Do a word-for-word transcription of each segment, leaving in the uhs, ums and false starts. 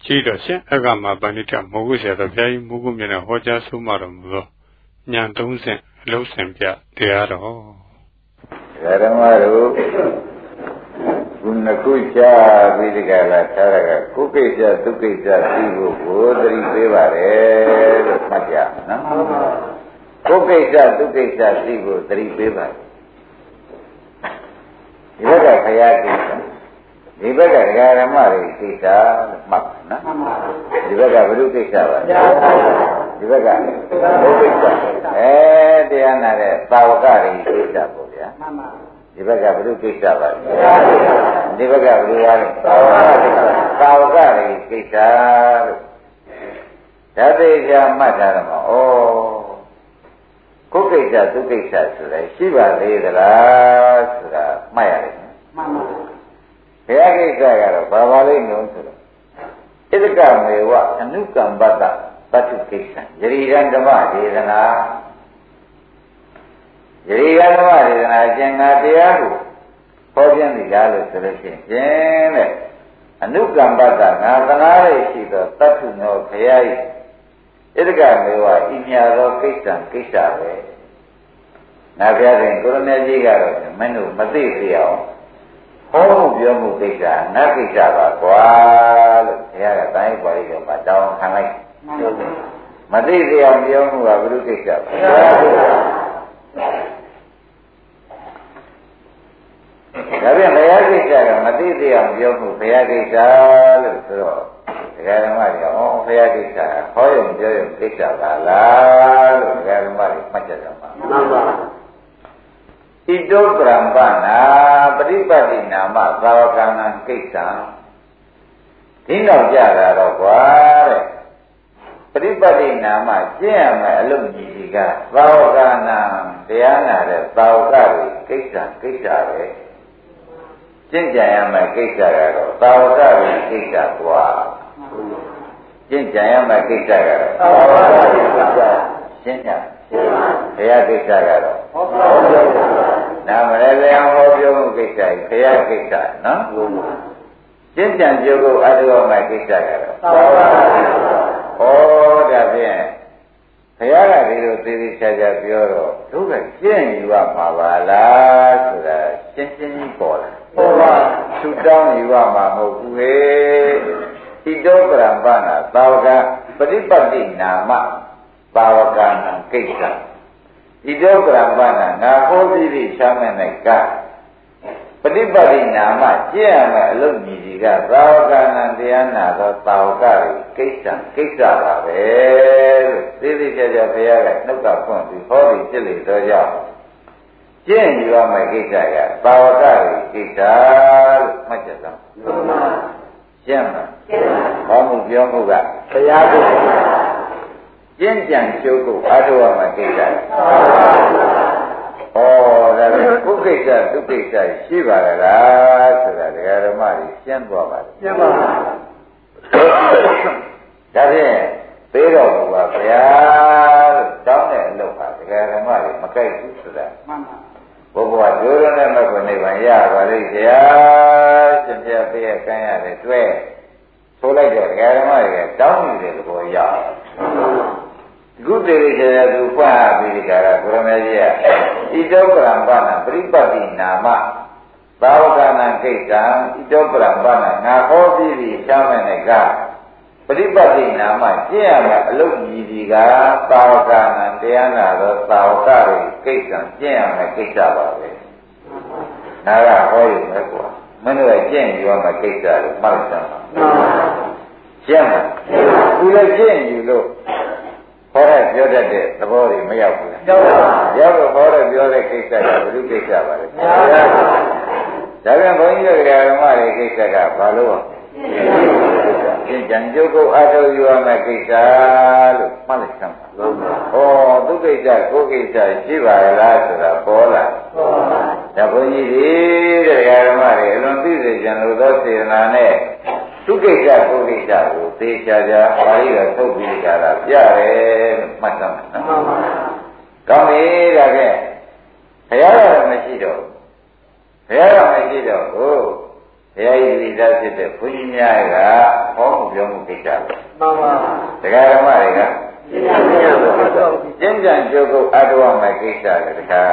ရှိတော့ရှင်အကမှာပဏိတမောဂုဆရာတော်ဘုရားကြီးမူကုမြတ်နဲ့ဟောကြားဆုံးမတော်မူသောဉာဏ်သုံးဆင့်အလုံးစုံပြတရားတော်ဓမ္မတို့ခုနှစ်ခုချပြီးဒီကလာထားရကကုကိစ္စဒုက္ခိစ္စသိဖို့ကိုသတိပေးပါတယ်လို့မှတ်ကြနော်ကုကိစ္စဒုက္ခိစ္စသိဖို့သတိပေးပါတယ်ဒီဘက်ကခရားကိစ္စဒီဘက်ကဓမ္မတွေကိစ္စလို့မှတ်နော်ဒီဘက်ကဘုရုကိစ္စပါဒီဘက်ကဘုကိစ္စအဲတရားနာတဲ့သာဝကတွေကိစ္စပေါ့ဗျာဒီဘက်ကဘုရုကိစ္စပါဒီဘက်ကဘုရားတွေသာဝကကိစ္စသာဝကတွေကိစ္စလို့ဓာတိချာမှတ်ထားတယ်မှာဩကုကိစ္စဒုကိစ္စဆိုလဲရှိပါသေးသလားဆိုတာမှတ်ရတယ်မှန်ပါဘုရားကိစ္စကတော့ဘာပါလိမ့်မလို့ဆိုတော့ဣဒကမေဝအနုကမ္ပတ္တပတ္ထုကိစ္စယရိရံဓမ္မဒေသနာယရိရံဓမ္မဒေသနာကျင်ငါတရားကိုဟောပြနေလားလို့ဆိုလို့ရှိရင်ကျင်တဲ့အနုကမ္ပတ္တငါသနာရရှိသောတတ္ထုနောဘုရား၏ဣဒကမေဝဤမြသောကိစ္စကိစ္စပဲငါဘုရားရှင်ကိုရမေကြီးကတော့မင်းတို့မသိသေးအောင်ဟောမှုပြောမှုကိစ္စနတ်ကိစ္စပါကွာလို့ဘုရားကတိုင်းပါဠိတော်မှာတောင်းခံလိုက်မသိသေးအောင်ပြောမှုကဘုရုကိစ္စပါဒါပြန်ဘုရားကိစ္စကမသိသေးအောင်ပြောမှုဘုရားကိစ္စလို့ဆိုတော့ဒကာဓမ္မတွေဟောဘုရားကိစ္စဟောရုံပြောရုံကိစ္စပါလားလို့ဒကာဓမ္မတွေမှတ်ကြတယ်မှာမှန်ပါဣတောပရံပနာပฏิပတ်တိနာမသာဝကနာကိစ္စဒီနောက်ကြတာတော့ကွာတဲ့ပฏิပတ်တိနာမကျင့်ရမယ်အလုပ်ကြီးကြီးကသာဝကနာတရားနာတဲ့သာဝကတွေကိစ္စကိစ္စပဲကျင့်ကြံရမယ်ကိစ္စကတော့သာဝကတွေကိစ္စကွာကျင့်ကြံရမယ်ကိစ္စကတော့သာဝကတွေကိစ္စရှင်းကြဘုရားကိစ္စကတော့ဟောပြောနာမရလေအောင်ဟောပြောမှုကိစ္စကြီးဘုရားကိစ္စနော်ကျင့်ကြံကြိုးကိုအထောက်အမဲ့ကိစ္စကတော့ဟောဒါဖြင့်ဘုရားကဒီလိုသေသေးချာချာပြောတော့တို့ကကျင့်ယူရမှာပါလားဆိုတာရှင်းရှင်းကြီးပေါ်လာဟုတ်ပါသူတောင်းယူရမှာမဟုတ်ဘူးဟဲ့ဣတောပရံပနာသာဝကပฏิပတ်တိနာမသာဝကနာကိစ္စဣတောပရံပနာငါဟောပြီးပြီးချမ်းမဲ့၌ကပฏิပတ်တိနာမကျင့်ရမယ်အလုပ်ကြီးကြီးကသာဝကနာတရားနာသောသာဝကတွေကိစ္စကိစ္စပါပဲလို့သိသိကြကြဘုရားကနှုတ်ကဖွင့်ပြီးဟောပြီးဖြစ်လေတော့ကြောင့်ကျင့်ယူရမယ့်ကိစ္စကသာဝကတွေကိစ္စလို့မှတ်ချက်တော့ရှင်းပါဟောမှုပြောမှုကဘုရားကိုကျင့်ကြံကျုပ်ကိုအားထုတ်ရမယ့်ကိစ္စဩဒါလည်းကုကိစ္စဒုကိစ္စရှိပါလားဆိုတာဒကာဓမ္မတွေရှင်းသွားပါတယ်ရှင်းပါပါဒါဖြင့်သိတော်မူပါဗျာလို့တောင်းတဲ့အလုပ်ပါဒကာဓမ္မတွေမကြိုက်ဘူးဆိုတာမှန်ပါဘုရားဒုရနဲ့မကွနိဗ္ဗာန်ရပါလိမ့်ဗျာရှင်ပြပေးရကမ်းရတယ်တွေ့ဆိုလိုက်တော့ဒကာဓမ္မတွေကတောင်းနေတဲ့သဘောရခုတည်းကလေးသူဖွင့်ပြီးဒီကရာကိုရမေကြီးကဣတောပရံပနာပရိပတ်တိနာမသာဝကနာကိစ္စဣတောပရံပနာငါဟောပြီးပြီးချမ်းမဲ့နဲ့ကပရိပတ်တိနာမကျင့်ရမယ်အလုပ်ကြီးကြီးကသာဝကနာတရားနာသောသာဝကတွေကိစ္စကျင့်ရမယ်ကိစ္စပါပဲနာကဟောရုံပဲကွာမင်းတို့ကျင့်ယူရမယ်ကိစ္စလို့မှတ်စမ်းပါကျင့်ပါဘူးလည်းကျင့်ယူလို့ဟောရပြောတတ်တဲ့သဘောတွေမရောက်ဘူးလားရောက်ပါဘူးရောက်တော့ဟောရပြောတဲ့ကိစ္စကဘယ်လိုကိစ္စပါလဲဒါပြန်ဘုန်းကြီးတို့ဓမ္မတွေကိစ္စကဘာလို့ကျင့်ကြံကြုတ်ကိုအထောက်ယူရမယ့်ကိစ္စလို့မှတ်လိုက်စမ်းပါဩသူကိစ္စကိုကိစ္စရှိပါလားဆိုတာပေါ်လာဒါဘုန်းကြီးတွေတဲ့ဓမ္မတွေအလွန်သိစေကြလို့သောစေတနာနဲ့သူကိစ္စကိုကိစ္စကိုသေချာချာပါဠိတော်ထုတ်ပြီးကြတာပြတယ်လို့မှတ်သမ်းပါနော်။ကောင်းပြီဒါဖြင့်ဘုရားတော်မရှိတော့ဘုရားတော်မရှိတော့ဘူးဘုရားဤသီလဖြစ်တဲ့ဘုန်းကြီးများကဟောမှုပြောမှုကိစ္စပဲမှန်ပါတရားဓမ္မတွေကကျင့်ကြံကြိုးကုပ်အထောက်အမဲ့ကိစ္စလေတခါ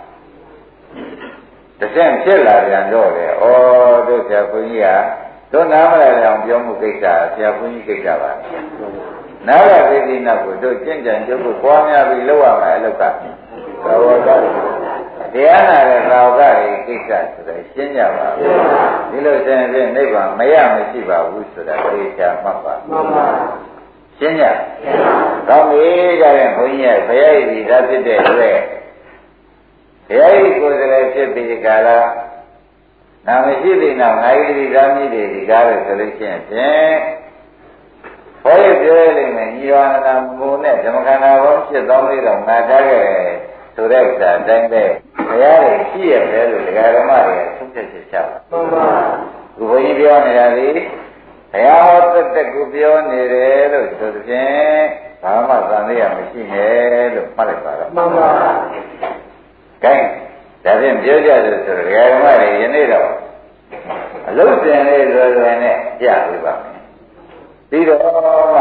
တဆင့်ဖြစ်လာပြန်တော့လေဩတို့ဆရာဘုန်းကြီးကတို့နားမလဲအောင်ပြောမှုကိစ္စဆရာဘုန်းကြီးကိစ္စပါနာဂသေတိနာကိုတို့ကျင့်ကြံကြိုးကုပ်ပွားများပြီးလောက်ရမယ်အလောက်ကသာဝကတရားနာတဲ့သာဝကရဲ့ကိစ္စဆိုတော့ရှင်းကြပါဘူးဒီလိုဆိုရင်နိဗ္ဗာန်မရမရှိပါဘူးဆိုတာသိချာမှတ်ပါမှန်ပါရှင်းကြကောင်းပြီကြရင်ဘုန်းကြီးရဲ့ဘုရားရည်ဒီသာဖြစ်တဲ့အတွက်ဘုရားရည်ကိုယ်စလဲဖြစ်ပြီးကြလားနာမရှိသေးနောက်ငါးရည်ဒီသာမြည်တွေဒီကားလို့ဆိုလို့ရှိရင်ဖြင့်ဘုရားပြောရလိမ့်မယ်ညီဝါနာမုံနဲ့ဓမ္မခန္ဓာဘောဖြစ်သောလေးတော့ငါထားခဲ့ဆိုတဲ့ဥစ္စာတိုင်းပဲဘုရားရဲ့ရှိရတယ်လို့ဒကာဓမ္မတွေကသုံးချက်ချက်ချပါမှန်ပါဘုရားကြီးပြောနေတာလေဘုရားဟောတက်တက်ကိုပြောနေတယ်လို့ဆိုတဲ့ဖြင့်ဘာမှသံသယမရှိနဲ့လို့မှတ်လိုက်ပါတော့မှန်ပါကဲဒါဖြင့်ပြောကြတယ်ဆိုတော့ဒကာဓမ္မတွေယနေ့တော့အလုံးစင်လေးလွယ်လွယ်နဲ့ကြားပြပါမယ်ပြီးတော့မှ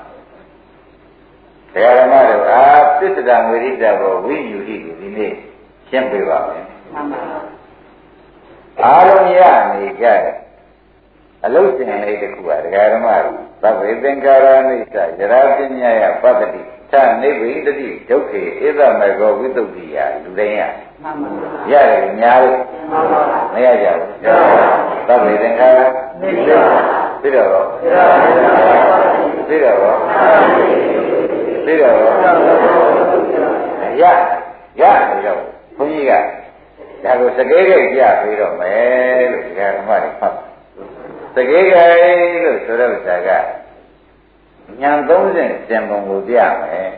တရားဓမ္မတို့အားပစ္စဒဝိရိဒဘောဝိယူဟိကိုဒီနေ့ရှင်းပြပါမယ်မှန်ပါအားလုံးရနေကြတယ်အလုံးစင်လေးတစ်ခုပါတရားဓမ္မတို့သဗ္ဗေသင်္ကာရနိစ္စယရာပညာယပတ္တိသနိဗ္ဗိတတိဒုက္ခေဧသမေကောဝိတုဒ္ဓိယလူတိုင်းရမှန်ပါရတယ်များလို့မှန်ပါမရကြဘူးသဗ္ဗေသင်္ကာရနိစ္စပြီးတော့ပြီးတော့ပြီးတော့ရရပြီးတော့ဘုန်းကြီးကဒါကိုစကေးကိတ်ပြပြီးတော့မယ်လို့ဒီကဓမ္မတွေဖတ်စကေးကိတ်လို့ဆိုတဲ့ဥစ္စာကဉာဏ်သုံးဆင့်သင်ပုံကိုပြမယ်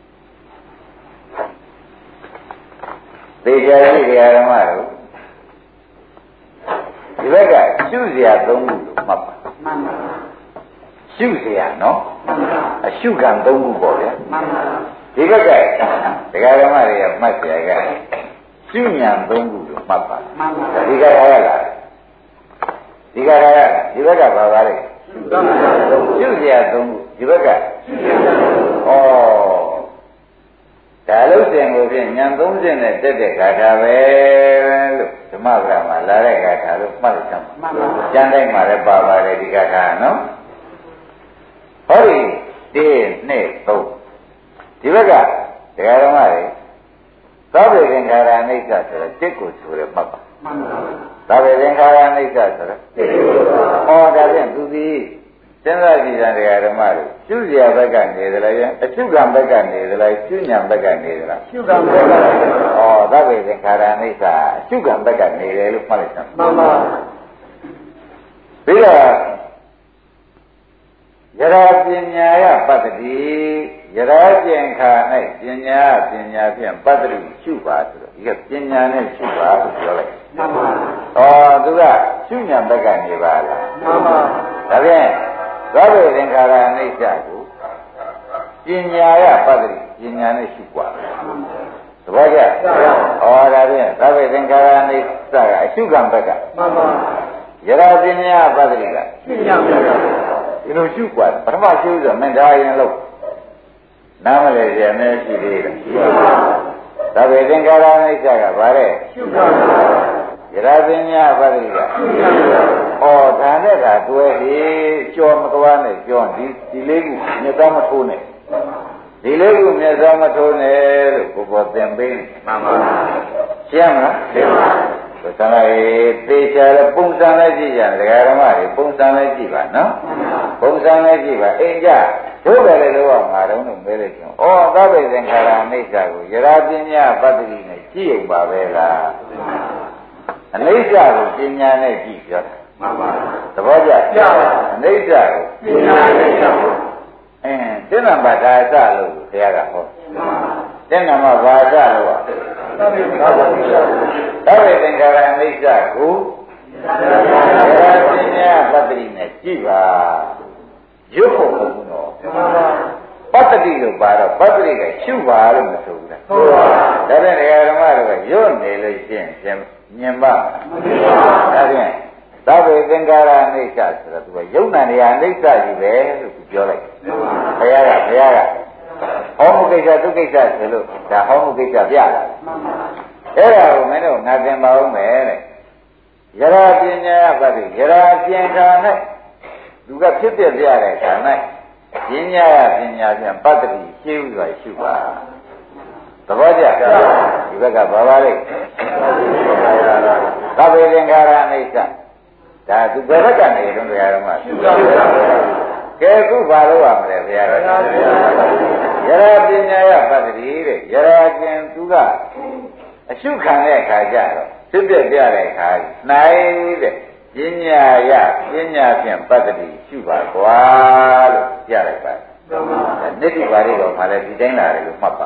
သေချာရှိဒီကဓမ္မတို့ဒီဘက်ကရှုစရာသုံးခုလို့မှတ်ပါမှန်ပါရှုเสียနော်အရှုကံသုံးခုပေါ့ဗျာမှန်ပါဒီဘက်ကဒကာဓမ္မတွေကမှတ်เสียကရှုဉာဏ်သုံးခုလို့မှတ်ပါမှန်ပါဒီကထားရလားဒီကထားရဒီဘက်ကဘာပါလဲရှုเสียသုံးခုဒီဘက်ကဩဒါလို့စင်ကိုဖြင့်ဉာဏ်သုံးစင်နဲ့တက်တဲ့ဂါထာပဲလို့ဓမ္မပဒမှာလာတဲ့ဂါထာလို့မှတ်လိုက်ကြမှာမှန်ပါကျမ်းတိုင်းမှာလည်းပါပါတယ်ဒီဂါထာနော်ဟောဒီဒီနှစ်သုံးဒီဘက်ကတရားတော်မှာလေသဗ္ဗေသင်္ခါရအနိစ္စဆိုတော့တစ်ကိုဆိုရမှတ်ပါမှန်ပါသဗ္ဗေသင်္ခါရအနိစ္စဆိုတော့တစ်ကိုဟောဒါဖြင့်သူသည်စဉ်းစားကြည့်တဲ့တရားတော်မှာလေရှုစရာဘက်ကနေသလားအရှုကံဘက်ကနေသလားရှုဉဏ်ဘက်ကနေသလားရှုကံဘက်ကနေဟောသဗ္ဗေသင်္ခါရအနိစ္စအရှုကံဘက်ကနေတယ်လို့မှတ်လိုက်တာမှန်ပါပြီးတော့ယရာပညာယပတ္တိယရာကျင်ခါ၌ပညာပညာဖြင့်ပတ္တိရှုပါဆိုတော့ဒီကပညာနဲ့ရှုပါလို့ပြောလိုက်မှန်ပါဟောသူကရှုဉဏ်ဘက်ကနေပါလားမှန်ပါဒါဖြင့်သဗ္ဗေသင်္ခါရအနိစ္စကိုပညာယပတ္တိပညာနဲ့ရှုပါသဘောကျဟောဒါဖြင့်သဗ္ဗေသင်္ခါရအနိစ္စကအရှုကံဘက်ကမှန်ပါယရာပညာပတ္တိကရှုဉဏ်ဘက်ကဒီလိုရှုกว่าပထမရှုဆိုမင်းဒါရင်လို့နားမလဲကြနေရှိသေးတယ်။ဒါပေသင်္ကာရအိဋ္ဌကဗါတဲ့ရှုပါရရာပညာပရိကရှုပါဩဒါနဲ့ကတွဲပြီးကြော်မသွားနဲ့ကြော်ဒီဒီလေးခုမျက်သားမထိုးနဲ့ဒီလေးခုမျက်သားမထိုးနဲ့လို့ကိုပေါ်သင်ပေးမှန်ပါရှင်းမလားရှင်းပါသံဃာရေးသေချာလည်းပုံစံလည်းကြည့်ကြတယ်ဒကာဓမ္မတွေပုံစံလည်းကြည့်ပါနော်ပုံစံလည်းကြည့်ပါအိမ်ကြတို့ပဲလေတော့ငါတုံးလို့မဲလိုက်ကျွန်ဩသဗ္ဗေသင်္ခါရအနိစ္စကိုယရာပညာပတ္တိနဲ့ကြည့်ရင်ပါပဲလားအနိစ္စကိုပညာနဲ့ကြည့်ပြောတာမှန်ပါသဘောကျကြပါအနိစ္စကိုပညာနဲ့ကြည့်ပါအင်းသင်္နဘာသာအစလို့ဘုရားကဟောသင်္နမဘာသာလို့သဗ္ဗေသင်္ခါရအနိစ္စသဗ္ဗေသင်္ခါရအနိစ္စကိုယရာပညာပတ္တိနဲ့ကြည့်ပါရုပ်ဖို့မဟုတ်ဘူးနော်ပတ္တိလို့ပါတော့ပတ္တိကရှုပါလို့မဆိုဘူးလားဟုတ်ပါဘူးဒါဖြင့်ဓမ္မတို့ကရုပ်နေလို့ရှင်းရှင်းမြင်ပါမမြင်ပါဘူးဒါဖြင့်သဗ္ဗေသင်္ကာရအိဋ္ဌဆိုတော့သူကယုံနာနေရာအိဋ္ဌကြီးပဲလို့ပြောလိုက်ဘုရားကဘုရားကဟောမှုကိစ္စသူကိစ္စဆိုလို့ဒါဟောမှုကိစ္စပြတာအဲ့ဒါကိုမင်းတို့ငါသင်ပါဦးမယ်တဲ့ယရာပညာပတ္တိယရာကျင်ခါ၌သူကဖြစ်ပြပြတဲ့ခါ၌ပညာရပညာဖြင့်ပတ္တိရှင်းဥစွာရှုပါသဘောကျဒီဘက်ကဘာပါလဲသဗ္ဗေသင်္ခါရအိဋ္ဌဒါသူဘယ်ဘက်ကနေတုန်းတရားတော်မှာရှုပါကဲခုဘာလို့ရမလဲဘုရားတော်ယရာပညာရပတ္တိတဲ့ယရာကျင်သူကအရှုခံတဲ့အခါကျတော့ဖြစ်ပြပြတဲ့အခါနိုင်တဲ့ပညာရပညာဖြင့်ပတ္တိရှုပါကွာလို့ပြလိုက်ပါနိတိပါဠိတော်မှာလည်းဒီတိုင်းလာတယ်လို့မှတ်ပါ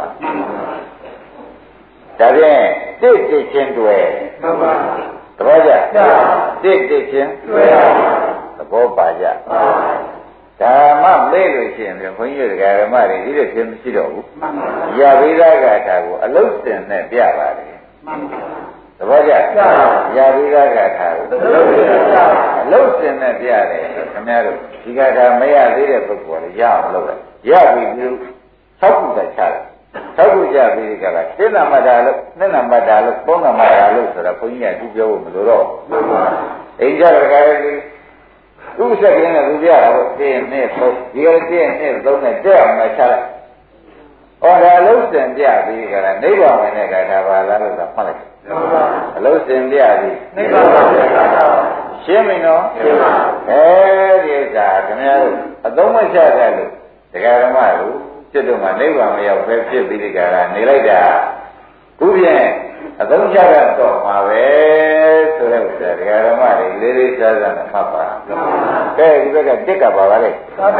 ဒါဖြင့်တိတ်တိတ်ချင်းတွေ့မှန်ပါသဘောကျတိတ်တိတ်ချင်းတွေ့သဘောပါကြဓမ္မမေ့လို့ရှိရင်ဘုန်းကြီးတို့ဓမ္မတွေဒီလိုဖြစ်မရှိတော့ဘူးရဝိသဂါထာကိုအလုံးစင်နဲ့ပြပါတယ်သဘောကျရဝိသဂါထာကိုအလုံးစင်နဲ့ပြတယ်ခင်ဗျားတို့ဒီဂါထာမရသေးတဲ့ပုဂ္ဂိုလ်လည်းရအောင်လုပ်လိုက်ရပြီပြီးသောက်ခုတချတယ်သောက်ခုကြပြီးကြတာစိဏမတ္တာလို့နိဏမတ္တာလို့ပုံနမတ္တာလို့ဆိုတော့ဘုန်းကြီးကသူပြောဖို့မလိုတော့အိမ်ကြရကြရဲ့သူ့စက်ကင်းနဲ့သူပြတာကိုသိနေသုံးဒီကသိနေသုံးနဲ့တက်အောင်မချလိုက်။အော်ဒါလုံးစင်ပြပြီးကြတာနိဗ္ဗာန်ဝင်တဲ့ကထာပါလားလို့ဆိုမှတ်လိုက်။အလုံးစင်ပြပြီးနိဗ္ဗာန်ဝင်တဲ့ကထာရှင်းပြီနော်ရှင်းပါအဲဒီဥစ္စာခင်ဗျားတို့အသုံးမချကြလို့တရားဓမ္မတို့စိတ်တို့မှာနိဗ္ဗာန်မရောက်ပဲဖြစ်ပြီးဒီကရာနေလိုက်တာခုဖြင့်အသုံးချရတော့မှာပဲဆိုတဲ့ဥစ္စာတရားဓမ္မတွေလေးလေးစားစားနဲ့မှတ်ပါကဲဒီဘက်ကတစ်ကပါပါလေ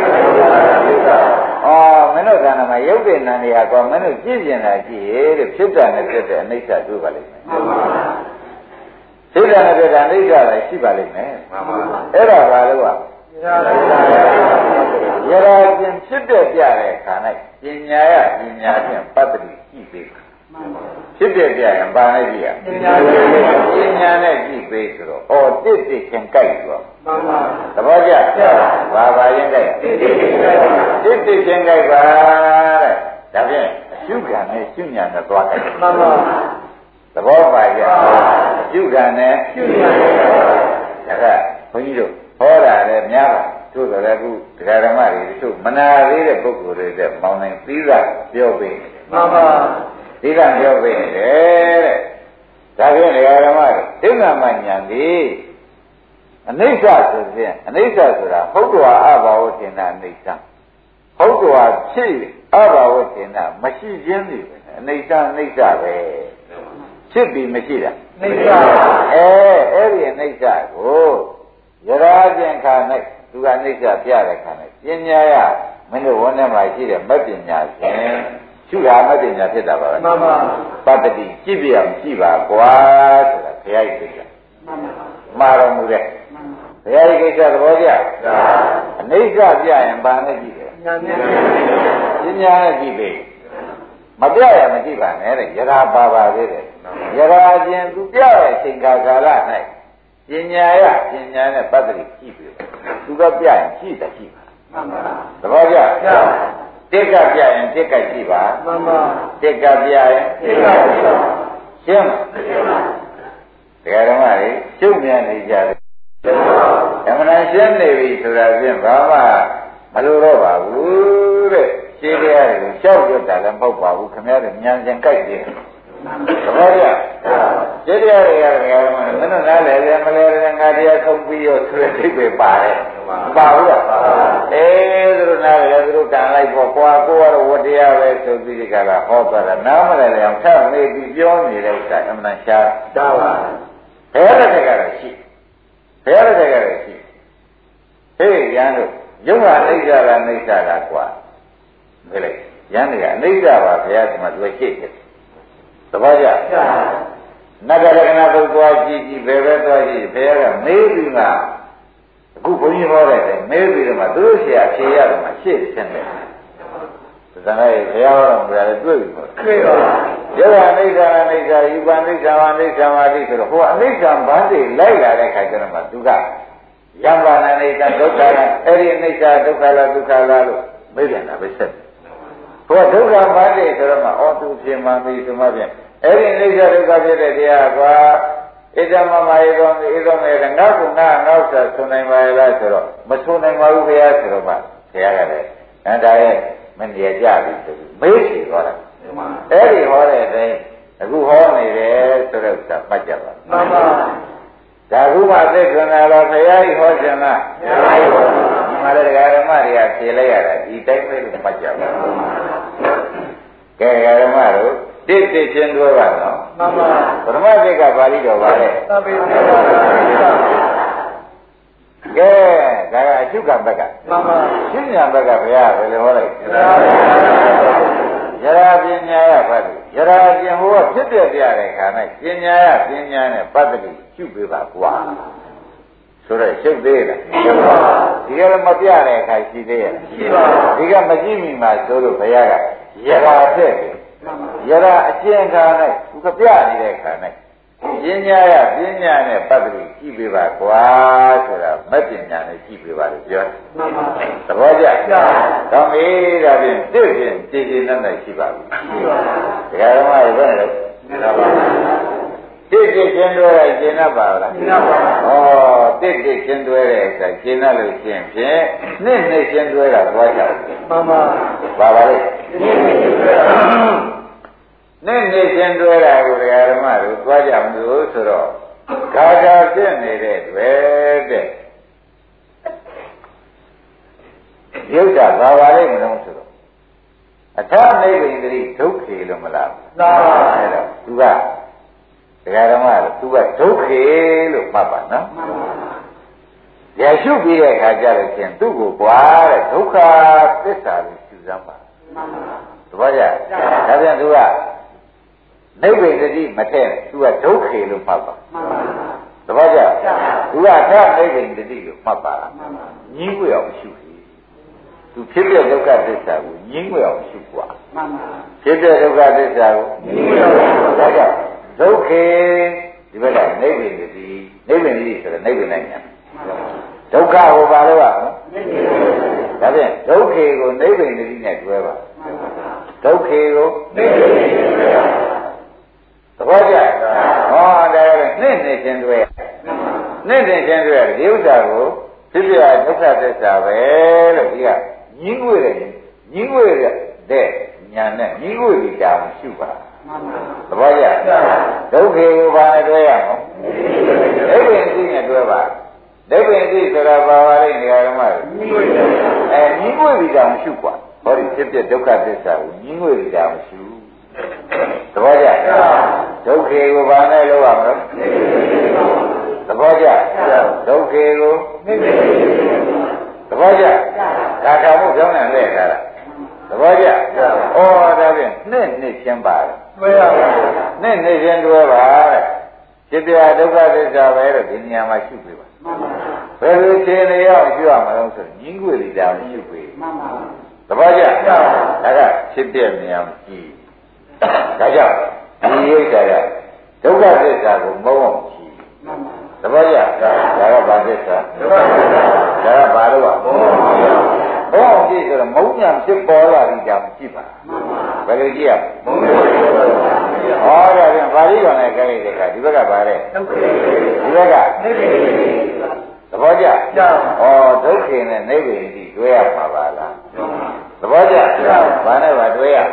အော်မင်းတို့ကဏ္ဍမှာရုပ်တည်နံတွေဟာကောမင်းတို့ကြည့်ကျင်တာကြည့်ရဲ့ဖြစ်တာနဲ့ဖြစ်တဲ့အနိစ္စတွေ့ပါလိမ့်မယ်ဖြစ်တာနဲ့ဖြစ်တာအနိစ္စလည်းရှိပါလိမ့်မယ်အဲ့ဒါဘာလို့ကယရာကျင်ဖြစ်တဲ့ပြတဲ့ခါ၌ပညာရပညာဖြင့်ပတ္တိကြည့်ပေးဖြစ်တဲ့ပြရင်ဘာနဲ့ကြည့်ရပညာပညာနဲ့ကြည့်ပေးဆိုတော့အော်တစ်တစ်ချင်းကြိုက်ဆိုမှန်ပါသဘောကျဘာဘာရင်ကြိုက်တစ်တစ်ချင်းကြိုက်တစ်တစ်ချင်းကြိုက်ပါတဲ့ဒါဖြင့်အရှုခံနဲ့ရှုညာနဲ့သွားကြိုက်မှန်ပါသဘောပါကြအရှုခံနဲ့ရှုညာနဲ့ဒါကဘုန်းကြီးတို့ဟောတာလည်းများပါတို့ဆိုလည်းအခုတရားဓမ္မတွေတို့မနာသေးတဲ့ပုဂ္ဂိုလ်တွေတဲ့မောင်းနိုင်သီးကပြောပေးမှန်ပါသီးကပြောပေးနေတယ်တဲ့ဒါဖြင့်တရားဓမ္မတွေသိက္ခာမဉာဏ်ဒီအနိစ္စဆိုရင်အနိစ္စဆိုတာဟုတ်တော်အဘာဝတင်တာအနိစ္စဟုတ်တော်ဖြစ်အဘာဝတင်တာမရှိခြင်းတွေပဲအနိစ္စအနိစ္စပဲဖြစ်ပြီးမရှိတာအနိစ္စအဲအဲ့ဒီအနိစ္စကိုယရာကျင်ခါ၌သူကအိဋ္ဌပြတဲ့ခါနဲ့ပညာရမင်းတို့ဝန်းထဲမှာရှိတဲ့မပညာရှင်ရှုတာမပညာဖြစ်တာပါပဲမှန်ပါပတ္တိကြည့်ပြအောင်ကြည့်ပါကွာဆိုတာဘုရားကြီးကိစ္စမှန်ပါမှာတော်မူတဲ့ဘုရားကြီးကိစ္စသဘောကျအနိစ္စပြရင်ဘာနဲ့ကြည့်တယ်ပညာနဲ့ကြည့်ပြီမပြရမကြည့်ပါနဲ့တဲ့ယရာပါပါသေးတယ်ယရာချင်းသူပြတဲ့အချိန်ကာလ၌ပညာရပညာနဲ့ပတ္တိကြည့်ပြီသူကပြရင်ကြည့်တယ်ကြည့်ပါမှန်ပါသဘောကျတစ်ကပြရင်တစ်ကကြည့်ပါမှန်ပါတစ်ကပြရင်တစ်ကကြည့်ပါရှင်းလားတရားဓမ္မတွေကျုပ်မြန်နေကြတယ်အမှန်ရှင်းနေပြီဆိုတာဖြင့်ဘာမှမလိုတော့ပါဘူးတဲ့ရှင်းတရားတွေကိုရှောက်ကြတာလည်းမဟုတ်ပါဘူးခင်ဗျားတို့ဉာဏ်ရှင်ကြိုက်တယ်သဘောကျရှင်းတရားတွေကတရားဓမ္မတွေမင်းတို့နားလည်တယ်မလဲတယ်ငါတရားဆုံးပြီးရောဆိုတဲ့အိပဲပါတယ်ပါဘူးလားအေးသူတို့နားလည်းသူတို့ကံလိုက်ပေါ့ကွာကိုကတော့ဝတရားပဲဆိုပြီးဒီကလာဟောသွားတာနားမလဲလည်းအောင်ထပ်နေပြီးပြောနေတဲ့ဥစ္စာအမှန်ရှားတာပါဘယ်လိုတက်ကလည်းရှိဘယ်လိုတက်ကလည်းရှိဟေးရန်တို့ယုံဟာအိဋ္ဌာလားအိဋ္ဌာလားကွာမေးလိုက်ရန်တွေကအနိစ္စပါဘုရားကမှသူရှိတယ်သဘောကျနဂရကနာသုတ်သွားကြည့်ကြည့်ဘယ်ပဲသွားကြည့်ဘုရားကမေးပြီးမှအခုဘုန်းကြီးဟောတယ်မေးပြီးတော့မှသူတို့ဆရာဖြေရတယ်မှရှေ့ဆင်းတယ်သသံဃာရဲ့ဘုရားတော်ကလည်းတွေ့ပြီပေါ့တွေ့ပါဘူးယောဂအနိစ္စအနိစ္စယူပနိစ္စအနိစ္စမာတိဆိုတော့ဟိုအနိစ္စဗန်းတွေလိုက်လာတဲ့ခါကျတော့မှသူကယံပါဏအနိစ္စဒုက္ခလားအဲ့ဒီအနိစ္စဒုက္ခလားဒုက္ခလားလို့မေးပြန်တာပဲဆက်ဟိုဒုက္ခဗန်းတွေဆိုတော့မှအော်သူဖြစ်မှပြီဆိုမှပြန်အဲ့ဒီအနိစ္စဒုက္ခဖြစ်တဲ့တရားကွာဣဒ္ဓမမယေကောဣဒ္ဓမေငါ့ကုငါငေါ့ဆာဆိုနိုင်ပါရဲ့လားဆိုတော့မဆိုနိုင်ပါဘူးဘုရားဆိုတော့မှဘုရားကလည်းအဲဒါရဲ့မနေရကြပြီဆိုပြီးမေးစီဟောတာအဲ့ဒီဟောတဲ့အတိုင်းအခုဟောနေတယ်ဆိုတော့သာမှတ်ကြပါမှန်ပါဒါခုမှသိက္ခာတော်ဘုရားကြီးဟောခြင်းလားဘုရားကြီးဟောဒီမှာလည်းဒကာဓမ္မတွေကဖြေလိုက်ရတာဒီတိုင်းပဲလို့မှတ်ကြပါကဲဒကာဓမ္မတို့တိတိချင်းတွဲပါတော့မှန်ပါပထမသိက္ခာပါဠိတော်ပါလေသဗ္ဗေသက္ခာကဲဒါကအရှုကဘက်ကမှန်ပါရှင်းညာဘက်ကဘုရားဘယ်လိုဟောလိုက်ယရာပညာယပတ်တိယရာကျင်ဟိုကဖြစ်ပြပြတဲ့ခါ၌ပညာယပညာနဲ့ပတ်တိရှုပေးပါကွာဆိုတော့ရှုပ်သေးလားရှုပ်ပါဒီကလည်းမပြတဲ့အခါရှိသေးရဲ့ရှိပါဒီကမကြည့်မိမှဆိုလို့ဘုရားကယရာဖြစ်တယ်ယရာအကျင့်ခါ၌သူကပြနေတဲ့ခါ၌ပညာယပညာနဲ့ပတ်တိကြည့်ပေးပါကွာဆိုတာမပညာနဲ့ကြည့်ပေးပါလို့ပြောမှန်ပါသဘောကျကောင်းပြီဒါဖြင့်သိဖြင့်ကြည်ကြည်နက်နက်ရှိပါဘူးရှိပါဘူးဒါကမှဘယ်နဲ့လဲမှန်ပါတိတိချင်းတွဲရကျင်납ပါလားကျင်납ပါဩတိတိချင်းတွဲတဲ့အခါကျင်납လို့ရှင်းဖြင့်နှစ်နှစ်ချင်းတွဲတာသွားကြတယ်မှန်ပါပါပါလေနှစ်နှစ်ချင်းတွဲတာနဲ့နေချင်းတွဲတာကိုဓမ္မတို့သွားကြမလို့ဆိုတော့ခါခါဖြစ်နေတဲ့တွေ့တဲ့ရုပ်တာဘာပါလိမ့်မလို့ဆိုတော့အထာနိဗ္ဗိန္ဒိဒုက္ခေလို့မလားမှန်ပါအဲ့တော့သူကဓမ္မတို့သူကဒုက္ခေလို့မှတ်ပါနော်မှန်ပါရရှုပြီးတဲ့အခါကျတော့ချင်းသူ့ကိုကွာတဲ့ဒုက္ခသစ္စာကိုရှုစမ်းပါမှန်ပါသဘောကျဒါပြန်သူကနိဗ္ဗိန္ဒိမထဲနဲ့သူကဒုက္ခေလို့မှတ်ပါမှန်ပါသဘောကျသူကသာနိဗ္ဗိန္ဒိလို့မှတ်ပါမှန်ပါညင်းွယ်အောင်ရှုသူဖြစ်တဲ့ဒုက္ခသစ္စာကိုညင်းွယ်အောင်ရှုกว่าမှန်ပါဖြစ်တဲ့ဒုက္ခသစ္စာကိုညင်းွယ်အောင်ဒါကြောင့်ဒုက္ခေဒီဘက်ကနိဗ္ဗိန္ဒိနိဗ္ဗိန္ဒိဆိုတော့နိဗ္ဗိန္ဒညာဒုက္ခဟောပါလို့ပါနော်ဒါဖြင့်ဒုက္ခေကိုနိဗ္ဗိန္ဒိနဲ့တွဲပါဒုက္ခေကိုနိဗ္ဗိန္ဒိနဲ့တွဲပါသဘောကျဟောဒါလည်းနှစ်နှစ်ချင်းတွဲနှစ်နှစ်ချင်းတွဲဒီဥစ္စာကိုဖြစ်ပြဒုက္ခသစ္စာပဲလို့ဒီကညင်းွေတယ်ညင်းွေတဲ့ညာနဲ့ညင်းွေပြီးတာကိုရှုပါသဘောကျဒုက္ခေကိုဘာနဲ့တွဲရမလဲဒိဗ္ဗင်သိနဲ့တွဲပါဒိဗ္ဗင်သိဆိုတာဘာပါလိမ့်နေရာဓမ္မတွေအဲညင်းွေပြီးတာကိုရှုกว่าဟောဒီဖြစ်ပြဒုက္ခသစ္စာကိုညင်းွေပြီးတာကိုရှုသဘောကျဒုက္ခေကိုဘာနဲ့လုပ်ရမလဲသဘောကျဒုက္ခေကိုသဘောကျဒါကမှုကြောင်းနဲ့လဲထားတာသဘောကျဩဒါဖြင့်နှစ်နှစ်ချင်းပါတယ်တွဲရပါနှစ်နှစ်ချင်းတွဲပါတဲ့จิตပြဒုက္ခသစ္စာပဲလို့ဒီနေရာမှာရှုပေးပါဘယ်လိုသင်နေရအောင်ရှုရမလို့ဆိုညင်းွေလေးတောင်ရှုပေးမှန်ပါသဘောကျဒါကဖြစ်ပြနေအောင်ကြည့်ဒါကြောင့်ဒီရိစ္ဆာကဒုက္ခသစ္စာကိုမုံအောင်ကြည့်မှန်ပါသဘောကျဒါကဘာသစ္စာဒုက္ခသစ္စာဒါကဘာလို့ကဘုံအောင်ကြည့်ဆိုတော့မုံညာဖြစ်ပေါ်လာပြီးကြောင်ကြည့်ပါဘယ်လိုကြည့်ရမလဲဟောဒါပြန်ပါဠိတော်နဲ့ကြိုက်တဲ့အခါဒီဘက်ကပါတဲ့ဒီဘက်ကသဘောကျဟောဒုက္ခေနဲ့နိဗ္ဗိန္ဒိတွဲရမှာပါလားသဘောကျဘာနဲ့ပါတွဲရ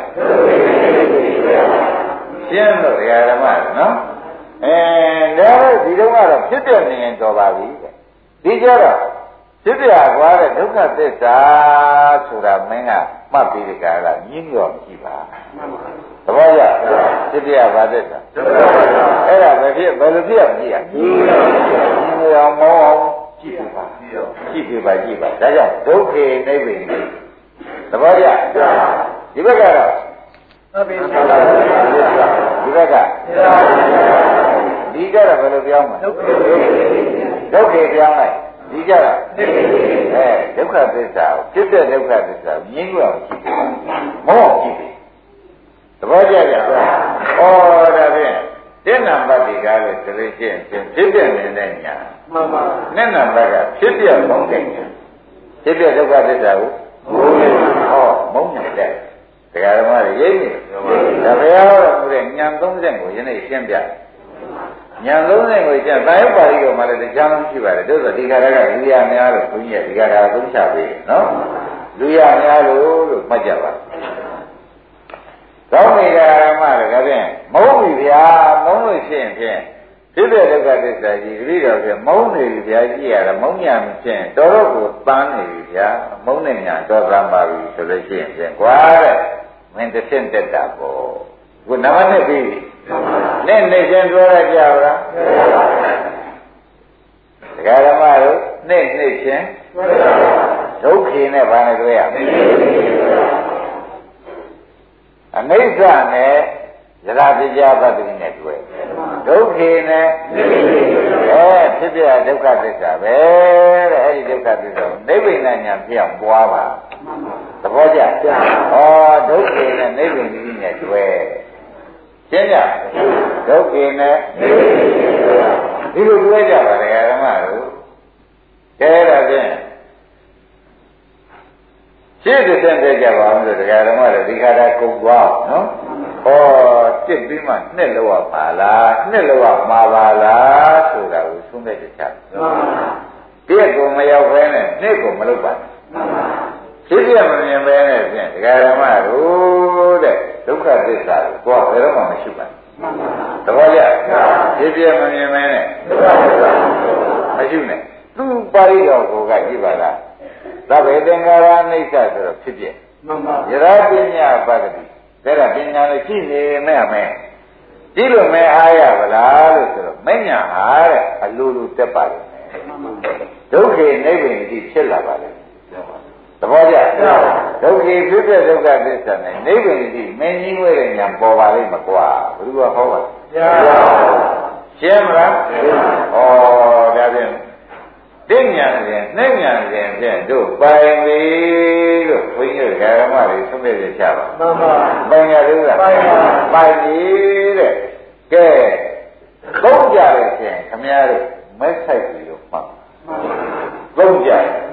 ရှင်းလို့ဓမ္မနော်အဲဒါဒီတော့ကတော့ဖြစ်ပြနေရင်တော်ပါပြီဒီကြတော့ဖြစ်ပြကွာတဲ့ဒုက္ခသစ္စာဆိုတာမင်းကမှတ်ပြီးဒီကကညင်းရောကြည့်ပါသဘောကျဖြစ်ပြဘာသစ္စာအဲ့ဒါပဲဖြစ်ဘယ်လိုဖြစ်ရမလဲညင်းရောမောအောင်ကြည့်ပါကြည့်ပါကြည့်ပါဒါကြောင့်ဒုက္ခေနိဗ္ဗိန္ဒိသဘောကျဒီဘက်ကတော့ဒီဘက်ကဒီကတော့ဘယ်လိုပြောင်းမလဲဒုက္ခေပြောင်းလိုက်ဒဒီကြတာအဲဒုက္ခသစ္စာကိုဖြစ်တဲ့ဒုက္ခသစ္စာကိုငြင်းလို့ရှိတယ်မောရှိတယ်သဘောကျကြလားဩဒါဖြင့်တဲ့နံပါတ်ဒီကားလို့ဆိုလို့ရှိရင်ဖြစ်တဲ့နေတဲ့ညာမှန်ပါနဲ့နံပါတ်ကဖြစ်ပြမုန်းတဲ့ညာဖြစ်ပြဒုက္ခသစ္စာကိုမုန်းတယ်ဟောမုန်းနေတဲ့တရားဓမ္မတွေရိပ်နေဒါဘုရားဟောတော်မူတဲ့ဉာဏ်သုံးဆင့်ကိုယနေ့ရှင်းပြဉာဏ်သုံးဆင့်ကိုရှင်းတာယုပါဠိတော်မှာလည်းတရားလုံးရှိပါတယ်တို့ဆိုဒီကာရကလူရများလို့ဘုန်းကြီးကဒီကာရသုံးချပေးတယ်နော်လူရများလို့လို့မှတ်ကြပါကောင်းနေတာဓမ္မတွေဒါဖြင့်မဟုတ်ပြီဗျာမုန်းလို့ရှိရင်ဖြင့်ဖြစ်တဲ့ဒုက္ခသစ္စာကြီးတတိတော်ဖြင့်မုန်းနေပြီဗျာကြည့်ရတာမုန်းညာမဖြင့်တော်တော့ကိုပန်းနေပြီဗျာမုန်းနေညာတော်သမ်းပါပြီဆိုလို့ရှိရင်ဖြင့်ကွာတဲ့မင်းတစ်ဆင့်တက်တာပေါ့ခုနမနဲ့ပြီနဲ့နေချင်းပြောရကြပါလားဒကာဓမ္မတို့နဲ့နေချင်းဒုက္ခေနဲ့ဘာနဲ့တွေ့ရအနိစ္စနဲ့ယရာပြကြပတ္တိနဲ့တွေ့ဒုက္ခေနဲ့အဲဖြစ်ပြဒုက္ခသစ္စာပဲတဲ့အဲဒီဒုက္ခသစ္စာကိုနိဗ္ဗာန်ဉာဏ်ဖြစ်အောင်ပွားပါသဘောကျဩဒုက္ခေနဲ့နိဗ္ဗာန်ကြီးနဲ့တွေ့ရှင်းကြဒုက္ခေနဲ့ဒီလိုတွေ့ကြပါလေဓမ္မတို့ကဲဒါဖြင့်ရှင်းတဲ့တဲ့ကြပါအောင်လို့တရားဓမ္မတွေဒီခါတာကုန်သွားနော်ဟောတစ်ပြီးမှနှစ်လောက်ပါလားနှစ်လောက်မှာပါလားဆိုတာကိုသုံးတဲ့ချက်ချပြည့်ကိုမရောက်ဘဲနဲ့နှစ်ကိုမလုပ်ပါနဲ့ဖြစ်ပြမမြင်ပဲနဲ့ဖြင့်တရားဓမ္မတို့တဲ့ဒုက္ခသစ္စာကိုတော့ဘယ်တော့မှမရှိပါဘူးသဘောကျဖြစ်ပြမမြင်ပဲနဲ့ဒုက္ခသစ္စာမရှိနဲ့သူ့ပါဠိတော်ကိုကကြည့်ပါလားသဗ္ဗေသင်္ခါရအိဋ္ဌဆိုတော့ဖြစ်ပြမှန်ပါယရာပညာပတ္တိဒါကပညာနဲ့ရှိနေမဲ့မယ်ကြည့်လို့မဲအားရပါလားလို့ဆိုတော့မဉ္ဇဏ်ဟာတဲ့အလိုလိုတက်ပါလိမ့်မယ်ဒုက္ခေနိဗ္ဗာန်ကြီးဖြစ်လာပါလိမ့်မယ်သဘောကျဒုက္ခေဖြစ်တဲ့ဒုက္ခသစ္စာနဲ့နိဗ္ဗာန်ကြီးမင်းကြီးဝဲတဲ့ဉာဏ်ပေါ်ပါလိမ့်မကွာဘယ်သူကဟောပါလဲရှင်းမလားဩဒါဖြင့်သိဉာဏ်ရင်နှိဉာဏ်ရင်ဖြင့်တို့ပိုင်ပြီလို့ဘုန်းကြီးတို့ဓမ္မတွေသုံးပြရချပါမှန်ပါပိုင်ရတယ်လားပိုင်ပါပိုင်ပြီတဲ့ကဲသုံးကြလို့ရှင်ခမည်းတော်မက်ဆိုင်ပြီလို့မှတ်သုံးကြ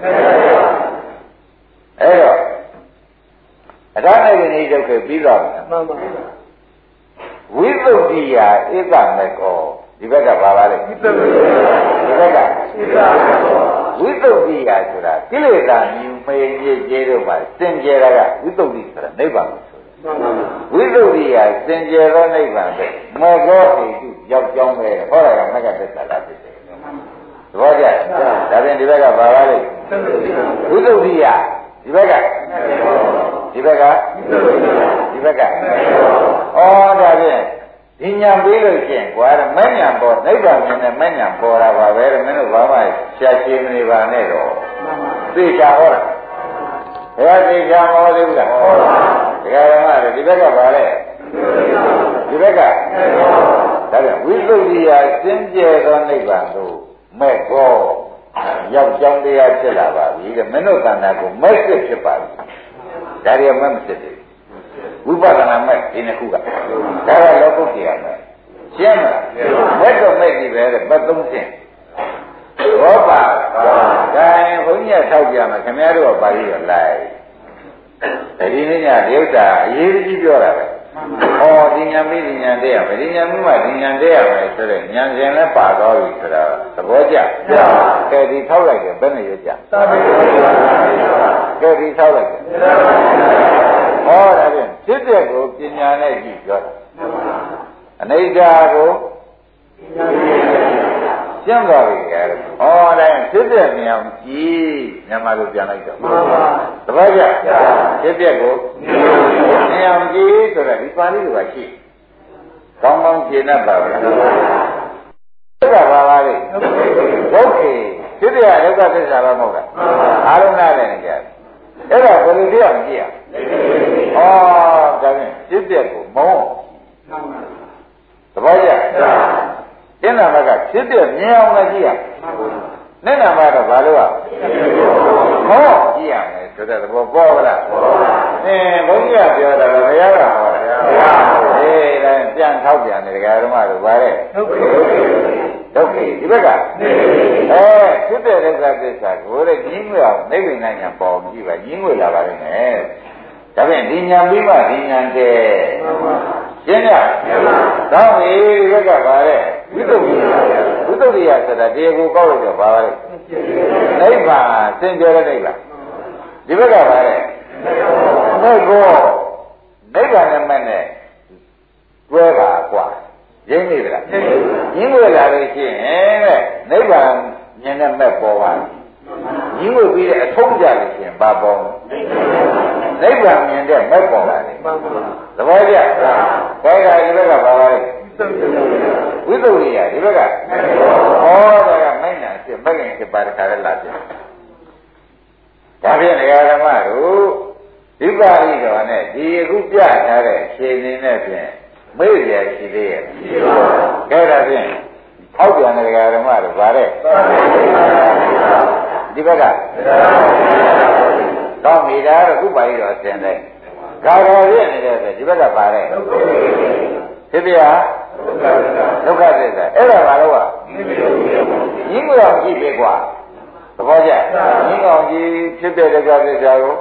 အဲ့တော့အထာဏိကနေဒုက္ခပြီးတော့မှန်ပါဝိသုဒ္ဓိယာဧကမေကောဒီဘက်ကပါပါလေဝိသုဒ္ဓိဒီဘက်ကဝိသုဒ္ဓိယာဆိုတာကိလေသာမြူမေးကြီးကြီးတို့မှာစင်ကြယ်တာကဝိသုဒ္ဓိဆိုတာနိဗ္ဗာန်ကိုဆိုတယ်ဝိသုဒ္ဓိယာစင်ကြယ်သောနိဗ္ဗာန်ပဲမေကောဟိတုရောက်ကြောင်းပဲဟောတာကမက္ကသစ္စာလားဖြစ်တယ်သဘောကျဒါဖြင့်ဒီဘက်ကပါပါလေဝိသုဒ္ဓိယာဒီဘက်ကဒီဘက်ကဒီဘက်ကဩဒါဖြင့်ဒီညာပေးလို့ရှိရင်ကွာမဉ္ဇဏ်ပေါ်နိဗ္ဗာန်မြင်တဲ့မဉ္ဇဏ်ပေါ်တာပါပဲမင်းတို့ဘာမှရှာရှင်းနေပါနဲ့တော့သိချာဟောတာဘယ်သိချာမဟောသေးဘူးလားဟောတာတရားဓမ္မတွေဒီဘက်ကပါလေဒီဘက်ကဒါပြန်ဝိသုဒ္ဓိယာစင်ကြယ်သောနိဗ္ဗာန်ကိုမဲ့ကောရောက်ကြောင်းတရားဖြစ်လာပါပြီတဲ့မင်းတို့တဏ္ဍာကိုမဲ့စစ်ဖြစ်ပါပြီဒါရီမဲ့မစစ်သေးဝိပဿနာမဲ့ဒီနှစ်ခုကဒါကလောကုတ္တရာမဲ့ရှင်းမလားမဲ့တော့မဲ့ဒီပဲတဲ့ပတ်သုံးဆင့်ဘောပါဒါရင်ဘုန်းကြီးကထောက်ပြမယ်ခင်ဗျားတို့ကပါဠိတော်လိုက်ဒီနေ့ညဒီဥစ္စာအရေးကြီးပြောတာပဲဩဒီညာမိဒီညာတဲ့ရမယ်ဒီညာမိမှဒီညာတဲ့ရမယ်ဆိုတော့ညာရှင်လည်းပါတော့ပြီဆိုတော့သဘောကျကဲဒီထောက်လိုက်တယ်ဘယ်နဲ့ရကြကဲဒီထောက်လိုက်တယ်ဟောဒါဖြင့်ဖြစ်တဲ့ကိုပညာနဲ့ကြည့်ပြောတာအနိစ္စကိုရှင်းသွားပြီကြတယ်ဟောတိုင်းဖြစ်တဲ့နေအောင်ကြည့်မြန်မာလိုပြန်လိုက်တော့မှန်ပါတပည့်ကြဖြစ်တဲ့ကိုနေအောင်ကြည့်ဆိုတော့ဒီပါဠိလိုပါရှိကောင်းကောင်းရှင်းတတ်ပါဘူးလားဒါကပါပါလေဒုက္ခေဖြစ်တဲ့ဒုက္ခသစ္စာပဲမဟုတ်လားအားလုံးနားလည်နေကြတယ်အဲ့ဒါဘယ်လိုပြရမကြည့်ရဩဒါဖြင့်ဖြစ်တဲ့ကိုမုန်းသဘောကျကျင့်တာကဖြစ်တဲ့မြင်အောင်လည်းကြည့်ရနဲ့နာမှာတော့ဘာလို့อ่ะဟောကြည့်ရမယ်ဆိုတဲ့သဘောပေါ်လားအင်းဘုန်းကြီးကပြောတာကဘုရားကဟောတယ်အေးဒါပြန်ထောက်ပြန်တယ်ဒကာဓမ္မတို့ဗါတဲ့ဒုက္ခဒုက္ခဒီဘက်ကအဲဖြစ်တဲ့ဒုက္ခသစ္စာကိုတဲ့ကြီးငွေအောင်နိဗ္ဗာန်ညာပေါ်ကြည့်ပါကြီးငွေလာပါလိမ့်မယ်ဒါဖြင့်ဒီညာပြီးမှဒီညာတည်းရှင်းကြသောင်းပြီဒီဘက်ကဗါတဲ့ဝိသုဒ္ဓိယဝိသုဒ္ဓိယဆိုတာတရားကိုကောက်လို့တော့ဗါပါလိမ့်နိဗ္ဗာန်စင်ကြယ်တဲ့နိဗ္ဗာန်ဒီဘက်ကဗါတဲ့နိဗ္ဗာန်နိဗ္ဗာန်နဲ့မဲ့နဲ့တွဲပါกว่าရင်းနေကြလားရင်းွယ်လာလို့ရှိရင်တဲ့နိဗ္ဗာန်မြင်တဲ့မဲ့ပေါ်ပါရင်းွယ်ပြီးတဲ့အထုံးကြလို့ရှိရင်ဘာပေါ်နိဗ္ဗာန်မြင်တဲ့မဲ့ပေါ်ပါလေသဘောကျခဲကဒီဘက်ကဘာပါလဲဝိသုဒ္ဓိယဒီဘက်ကဩဒါကမိုက်နာဖြစ်မကင်ဖြစ်ပါတခါလဲလာဖြစ်ဒါဖြင့်ဒကာဓမ္မတို့ဒီပါဠိတော်နဲ့ဒီအခုပြထားတဲ့ခြေနေနဲ့ဖြင့်မေ့ရရှိသေးရဲ့ရှိပါဘူးကဲဒါဖြင့်ထောက်ပြန်တဲ့ဒကာဓမ္မတို့ဗါတဲ့ဒီဘက်ကတော့မိသားတော့ခုပါဠိတော်ဆင်တယ်ကာတော်ပြည့်နေတဲ့ဒီဘက်ကဗါတဲ့ဖြစ်ပြဒုက္ခသစ္စာအဲ့ဒါဘာလို့อ่ะရင်းကောင်ကြည့်ပြီကွာသဘောကျရင်းကောင်ကြည့်ဖြစ်တဲ့ဒုက္ခသစ္စာကို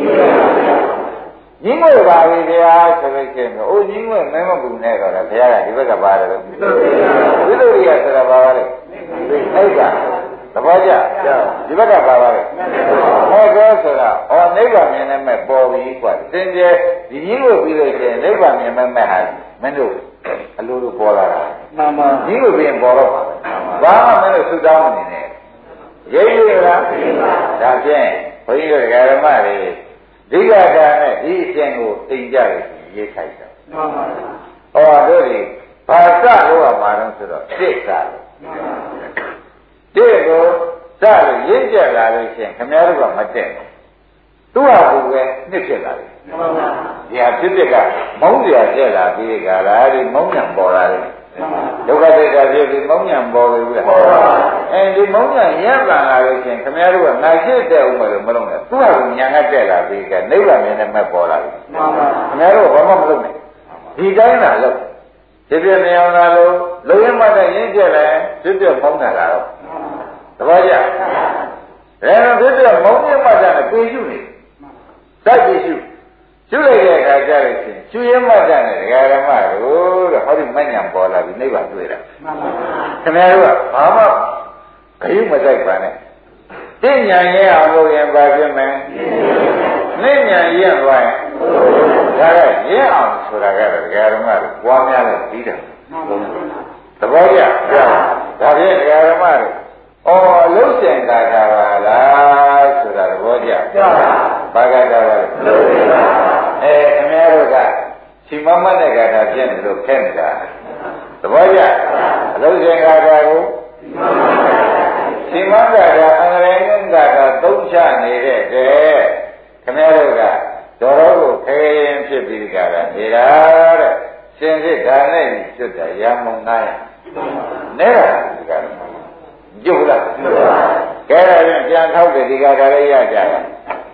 ရင်းငွေပါပြီဗျာဆိုလို့ရှိရင်အိုးရင်းငွေမဲမပူနဲ့တော့ဘုရားကဒီဘက်ကပါတယ်လို့ဝိသုဒ္ဓိယဆိုတာပါပါလေနိဗ္ဗာန်သဘောကျဒီဘက်ကပါပါလေဟောကောဆိုတာဩနိဗ္ဗာန်မြင်တဲ့မဲ့ပေါ်ပြီကွာသင်ကျဲဒီရင်းငွေပြီးလို့ရှိရင်နိဗ္ဗာန်မြင်မဲ့မဲ့ဟာမင်းတို့အလိုလိုပေါ်လာတာမှန်ပါရင်းငွေပြီးပေါ်တော့ပါဘာမှမင်းတို့သုတောင်းနေနဲ့ရိပ်ရလားဒါဖြင့်ဘုန်းကြီးတို့ဓမ္မတွေဒီကတာနဲ့ဒီအကျင့်ကိုသိကြရရေးခိုက်တာမှန်ပါဟောတို့ဒီဘာစလို့ကမှာတော့ဆိုတော့စိတ်စားလို့ဒီကိုစလို့ရင်းကျက်လာလို့ရှိရင်ခင်ဗျားတို့ကမတက်ဘူးသူ့ဟာကိုပဲနှစ်ဖြစ်လာတယ်မှန်ပါဒီဟာဖြစ်ဖြစ်ကမုန်းကြကျက်လာပြီးကြလားဒီမုန်းညံပေါ်လာတယ်ဒုက္ခသစ္စာဖြစ်ပြီးမုန်းညံပေါ်ပြီလားပေါ်ပါအဲဒီမုန်းညံရပ်လာလာလို့ရှိရင်ခင်ဗျားတို့ကငါရှိတဲ့ဥမလို့မလုံးနဲ့သူ့ဟာကညာငတ်တက်လာပြီးကနိဗ္ဗာန်မြင်တဲ့မဲ့ပေါ်လာပြီမှန်ပါခင်ဗျားတို့ဘာမှမလုပ်နဲ့ဒီတိုင်းလာလို့ဖြစ်ဖြစ်နေအောင်လာလို့လုံရမှတဲ့ရင်းကျက်လဲဖြစ်ဖြစ်မုန်းတာလာတော့သဘောကျဒါတော့ဖြစ်ဖြစ်မုန်းညံမှတဲ့ပေရှုနေစိုက်ပေရှုရှုလိုက်တဲ့အခါကျလို့ရှိရင်ရှုရမှတ်တဲ့ဒကာဓမ္မတို့တဲ့ဟောဒီမဉဏ်ပေါ်လာပြီနိဗ္ဗာန်တွေ့တာမှန်ပါဗျာခင်ဗျားတို့ကဘာမှဂရုမစိုက်ပါနဲ့သိဉာဏ်ရဲ့အောင်လို့ရင်ဘာဖြစ်မလဲနိဉာဏ်ရဲ့သွားရင်ဒါကရဲ့အောင်ဆိုတာကဒကာဓမ္မတို့ပွားများလို့ပြီးတယ်သဘောကျဒါဖြင့်ဒကာဓမ္မတို့အော်အလုံးစင်တာတာပါလားဆိုတာသဘောကျဘာကတာပါလဲအဲခင်ဗျားတို့ကစီမမတဲ့ကတာဖြစ်နေလို့ခဲနေတာသဘောကျအလုံးစင်ကတာကိုစီမကတာအင်္ဂလိပ်ကတာသုံးချနေတဲ့တဲ့ခင်ဗျားတို့ကတော်တော်ကိုခဲရင်ဖြစ်ပြီးကြတာနေတာတဲ့ရှင်စစ်ဒါနဲ့ကျွတ်တာရမုံသားရနေတာဒီကနေ့ကျုပ်လားကဲဒါပြန်ပြန်ထောက်တယ်ဒီကဒါလေးရကြတာ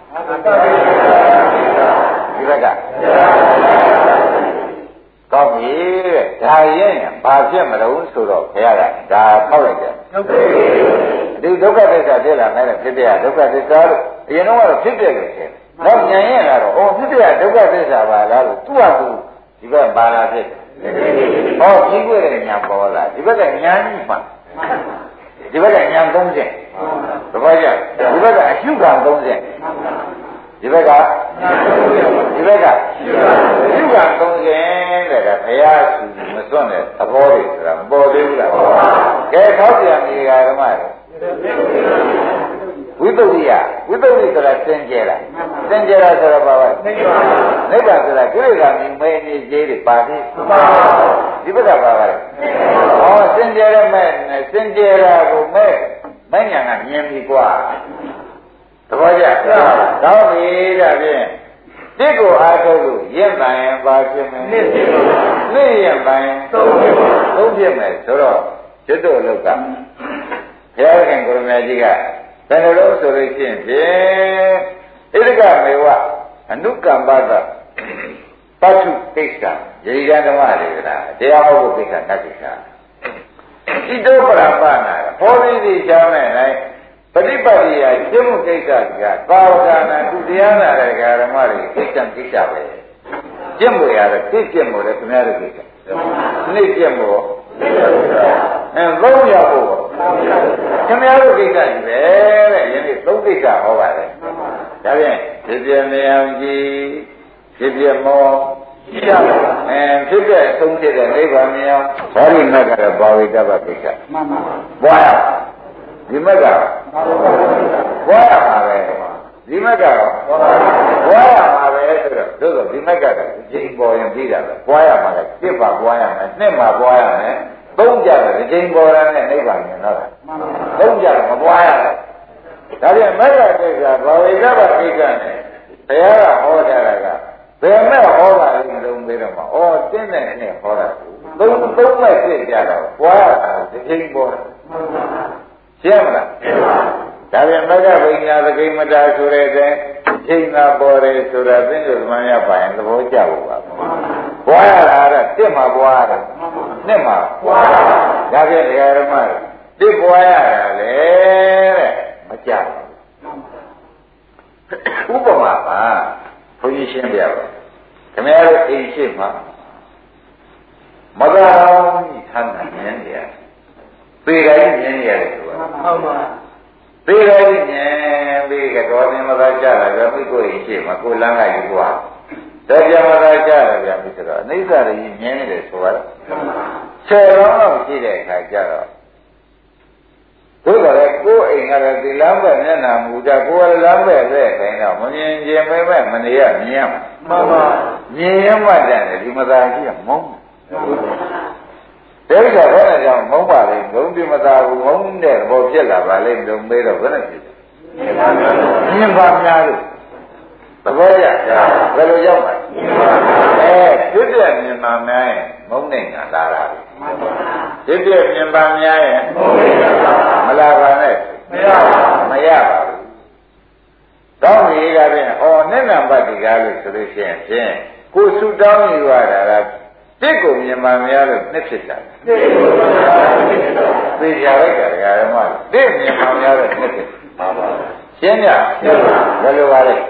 ဒီဘက်ကကောင်းပြီတဲ့ဒါရင်ဘာဖြစ်မလို့ဆိုတော့ဘုရားကဒါထောက်လိုက်တယ်ဒီဒုက္ခသစ္စာဖြစ်လာမယ်ဖြစ်ပြဒုက္ခသစ္စာလို့အရင်တော့ဖြစ်ပြလို့ရှင်တော့ဉာဏ်ရင်လာတော့အော်ဖြစ်ပြဒုက္ခသစ္စာပါလားလို့သူ့ဟာသူဒီဘက်ပါလာဖြစ်ဟောကြီးွယ်တဲ့ဉာဏ်ပေါ်လာဒီဘက်ကဉာဏ်ကြီးမှဒီဘက်ကဉာဏ်သုံးချက်သဘောကျဒီဘက်ကအရှုခံသုံးချက်ဒီဘက်ကဒီဘက်ကရှုခံသုံးချက်တဲ့ကဘုရားရှိမစွန့်တဲ့သဘောတွေဆိုတာမပေါ်သေးဘူးလားကဲထောက်ပြန်ဒီဃာဓမ္မတွေဝိသုဒ္ဓိယဝိသုဒ္ဓိဆိုတာစင်ကြယ်လားစင်ကြယ်လားဆိုတော့ဘာလဲနိဗ္ဗာန်ဆိုတာကိလေသာမြင်မဲနေသေးတယ်ပါသေးဒီဘက်ကဘာလဲဟောစင်ကြယ်ရမဲ့စင်ကြယ်တာကိုမဲ့မဉဏ်ကမြင်ပြီกว่าသဘောကျတော့ပြီဒါဖြင့်တစ်ကိုအားထုတ်လို့ရင့်ပိုင်ရင်ပါဖြစ်မယ်နှစ်ဖြစ်ပါနှစ်ရင့်ပိုင်သုံးဖြစ်ပါသုံးဖြစ်မယ်ဆိုတော့ကျွတ်တို့လောက်ကခဘုရားခင်ကိုရမကြီးကဘယ်လိုလို့ဆိုလို့ရှိရင်ဖြင့်ဣဒကမေဝအနုကမ္ပတပတ္ထုကိစ္စယေရိကဓမ္မတွေကတရားဟောဖို့ကိစ္စနတ်ကိစ္စဣတောပရပနာဟောပြီးဒီချမ်းနဲ့တိုင်းပฏิပတ်တိယကျင့်မှုကိစ္စကသာဝကနာသူတရားနာတဲ့ဓမ္မတွေကိစ္စကိစ္စပဲကျင့်မှုရတဲ့သိကျင့်မှုလည်းခင်ဗျားတို့ကိစ္စနေ့ကျင့်မှုအဲသုံးရဖို့ခင်ဗျားတို့ကိစ္စကြီးပဲတဲ့ယနေ့သုံးကိစ္စဟောပါတယ်ဒါဖြင့်ဖြစ်ပြနေအောင်ကြည့်ဖြစ်ပြမောရှိရပါအဲဖြစ်ပြသုံးဖြစ်တဲ့နိဗ္ဗာန်မြင်အောင်ဘာလို့နဲ့ကတော့ဘာဝိတ္တပကိစ္စမှန်ပါဘွားဒီမက်ကဘွားရမှာပဲဒီမက်ကဘွားရမှာပဲဆိုတော့တို့ဆိုဒီမက်ကတည်းကချိန်ပေါ်ရင်ပြီးတာပဲဘွားရမှာလည်းတစ်ပါဘွားရမယ်နှစ်မှာဘွားရမယ်သုံးကြတယ်ချိန်ပေါ်ရတဲ့နိဗ္ဗာန်မြင်တော့တာသုံးကြတယ်မဘွားရဘူးဒါပြန်မက်ကကိစ္စဘာဝိတ္တပကိစ္စနဲ့ဘုရားကဟောထားတာကဘယ်မဲ့ဟောတာလဲမလုံးသေးတော့မှာဩတင်းတဲ့နဲ့ဟောတာသုံးသုံးမဲ့ပြည့်ကြတော့ဘွားရတာဒီချိန်ပေါ်တယ်ရှင်းမလားရှင်းပါဒါပြန်မကဗိညာသကိမတာဆိုတဲ့တဲ့အချိန်သာပေါ်တယ်ဆိုတာသင်္ကြန်မှန်ရပါရင်သဘောကျဖို့ပါဘွားရတာကတစ်မှာဘွားရတယ်နှစ်မှာဘွားရဒါပြန်တရားဓမ္မတစ်ဘွားရတာလေတဲ့မကြဘူးဥပမာပါဘုန်းကြီးရှင်းပြပါခင်ဗျားတို့အိမ်ရှိမှာမကအောင်ကြီးထမ်းတာမြင်တယ်ပေကကြီးမြင်ရတယ်ဆိုတာဟုတ်ပါပေကကြီးမြင်ပြီးကတော့သင်မသာကြလာကြမိကိုရင်ရှိမှာကိုလမ်းကယူသွားတယ်ကြမသာကြလာကြပြီဆိုတော့အိဋ္ဌရကြီးမြင်နေတယ်ဆိုတော့ဆယ်ရောင်းရှိတဲ့အခါကျတော့ဘုရားလည်းကိုယ်အိမ်ကလည်းဒီလမ်းပဲမျက်နှာမူတာကိုယ်ကလမ်းပဲတဲ့ခိုင်းတော့မမြင်ခြင်းပဲပဲမနေရမြင်ရမှာမှန်ပါမြင်ရမှတန်တယ်ဒီမသာကြီးကမုန်းတယ်ဒါကြဘယ်နဲ့ကြောင့်မုန်းပါလိမ့်ငုံဒီမသာဘူးမုန်းတဲ့ဘောဖြစ်လာပါလိမ့်လို့မေးတော့ဘယ်နဲ့ဖြစ်လဲမြင်ပါများလို့သဘောကျဘယ်လိုရောက်ပါအဲဖြစ်တဲ့မြင်ပါများရင်မုန်းနေတာလာတာဖြစ်တဲ့မြင်ပါများရင်မလာပါနဲ့မရပါမရပါဘူးတောင်းကြီးကပြင်ဩနိဗ္ဗာန်ပတ္တိကားလို့ဆိုလို့ရှိရင်ဖြင့်ကိုယ်ဆုတောင်းယူရတာကတစ်ကိုမြင်မှများလို့နှစ်ဖြစ်တာတစ်ကိုမြင်မှများလို့နှစ်ဖြစ်တာသိကြလိုက်တာဓမ္မတစ်မြင်မှများလို့နှစ်ဖြစ်ပါပါရှင်းကြဘယ်လိုပါလဲ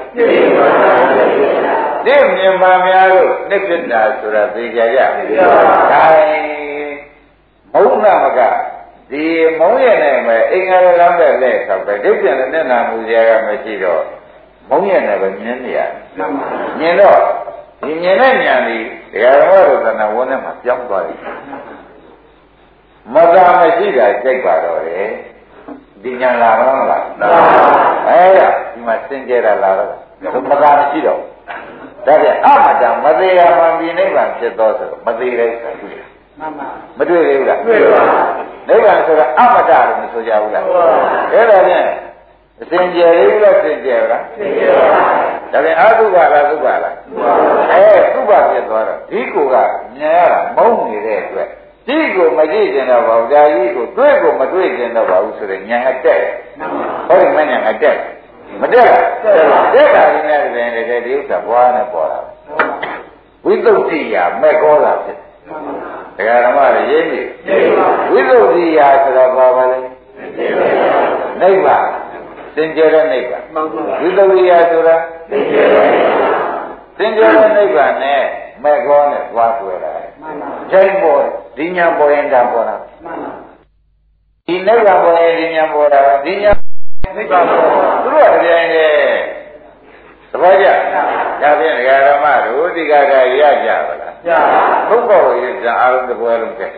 တစ်မြင်မှများလို့နှစ်ဖြစ်တာဆိုတာသိကြကြဒါမုန်းနာမကဒီမုန်းရနေမယ်အင်္ဂါရလမ်းပဲလဲဆောက်ပဲဒိဋ္ဌိနဲ့နာမှုစရာကမရှိတော့မုန်းရနေပဲမြင်နေရတယ်မြင်တော့ဒီမြင်တဲ့ဉာဏ်ဒီတရားတော်ရသနာဝန်းထဲမှာပြောင်းသွားတယ်မသာမရှိတာစိတ်ပါတော့တယ်ဒီဉာဏ်လာမလားလားအဲဒါဒီမှာစင်ကြယ်တာလာတော့မသာမရှိတော့ဒါပြန်အမတံမသေးရမှဒီနိဗ္ဗာန်ဖြစ်သောဆိုတော့မသေးတဲ့ဆိုတွေ့တယ်မှန်ပါမတွေ့သေးဘူးလားတွေ့ပါနိဗ္ဗာန်ဆိုတာအမတလို့မဆိုကြဘူးလားအဲ့ဒါဖြင့်အစဉ်ကျယ်လေးလားစင်ကြယ်လားစင်ကြယ်ပါဒါပြန်အတုပါလားသုပါလားအဲသုပါဖြစ်သွားတော့ဒီကိုကမြင်ရတာမုန်းနေတဲ့အတွက်ဒီကိုမကြည့်ကျင်တော့ပါဘူးဒါကြီးကိုတွေ့ကိုမတွေ့ကျင်တော့ပါဘူးဆိုတဲ့ဉာဏ်အတက်ဟောဒီမဉာဏ်အတက်မတက်လားတက်တာဒီနဲ့တွင်လည်းဒီဥစ္စာဘွားနဲ့ပေါ်တာဝိသုဒ္ဓိယမဲ့ကောတာဖြစ်ဒကာဓမ္မတွေရေးပြီဝိသုဒ္ဓိယဆိုတော့ဘာပါလဲနိဗ္ဗာန်သင်္ကြန်တဲ့နိဗ္ဗာန်ဝိသုဒ္ဓိယဆိုတာသင်္ကြန်သင်္ကြန်တဲ့နိဗ္ဗာန်နဲ့မဲ့ကောနဲ့သွားတွေ့တာချိန်ပေါ်ဒီညာပေါ်ရင်ဒါပေါ်တာဒီနိဗ္ဗာန်ပေါ်ရင်ဒီညာပေါ်တာဒီညာနိဗ္ဗာန်ပေါ်သူတို့ကတရားနဲ့သဘောကျဒါဖြင့်ဒကာဓမ္မတို့ဒီကကရကြပါလားရပါဘုက္ခောရကြအားလုံးတစ်ပွဲလုံးကဲ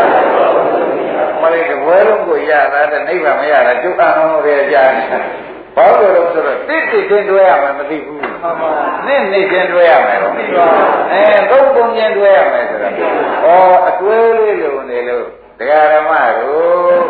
နိဗ္ဗာန်မရတာကျုပ်အောင်ရဲကြတယ်ဘာလို့လဲဆိုတော့တိတိချင်းတွဲရမယ်မသိဘူးနှစ်နှစ်ချင်းတွဲရမယ်တော့အဲသုံးပုံချင်းတွဲရမယ်ဆိုတော့ဩအတွဲလေးလိုနေလို့ဒကာဓမ္မတို့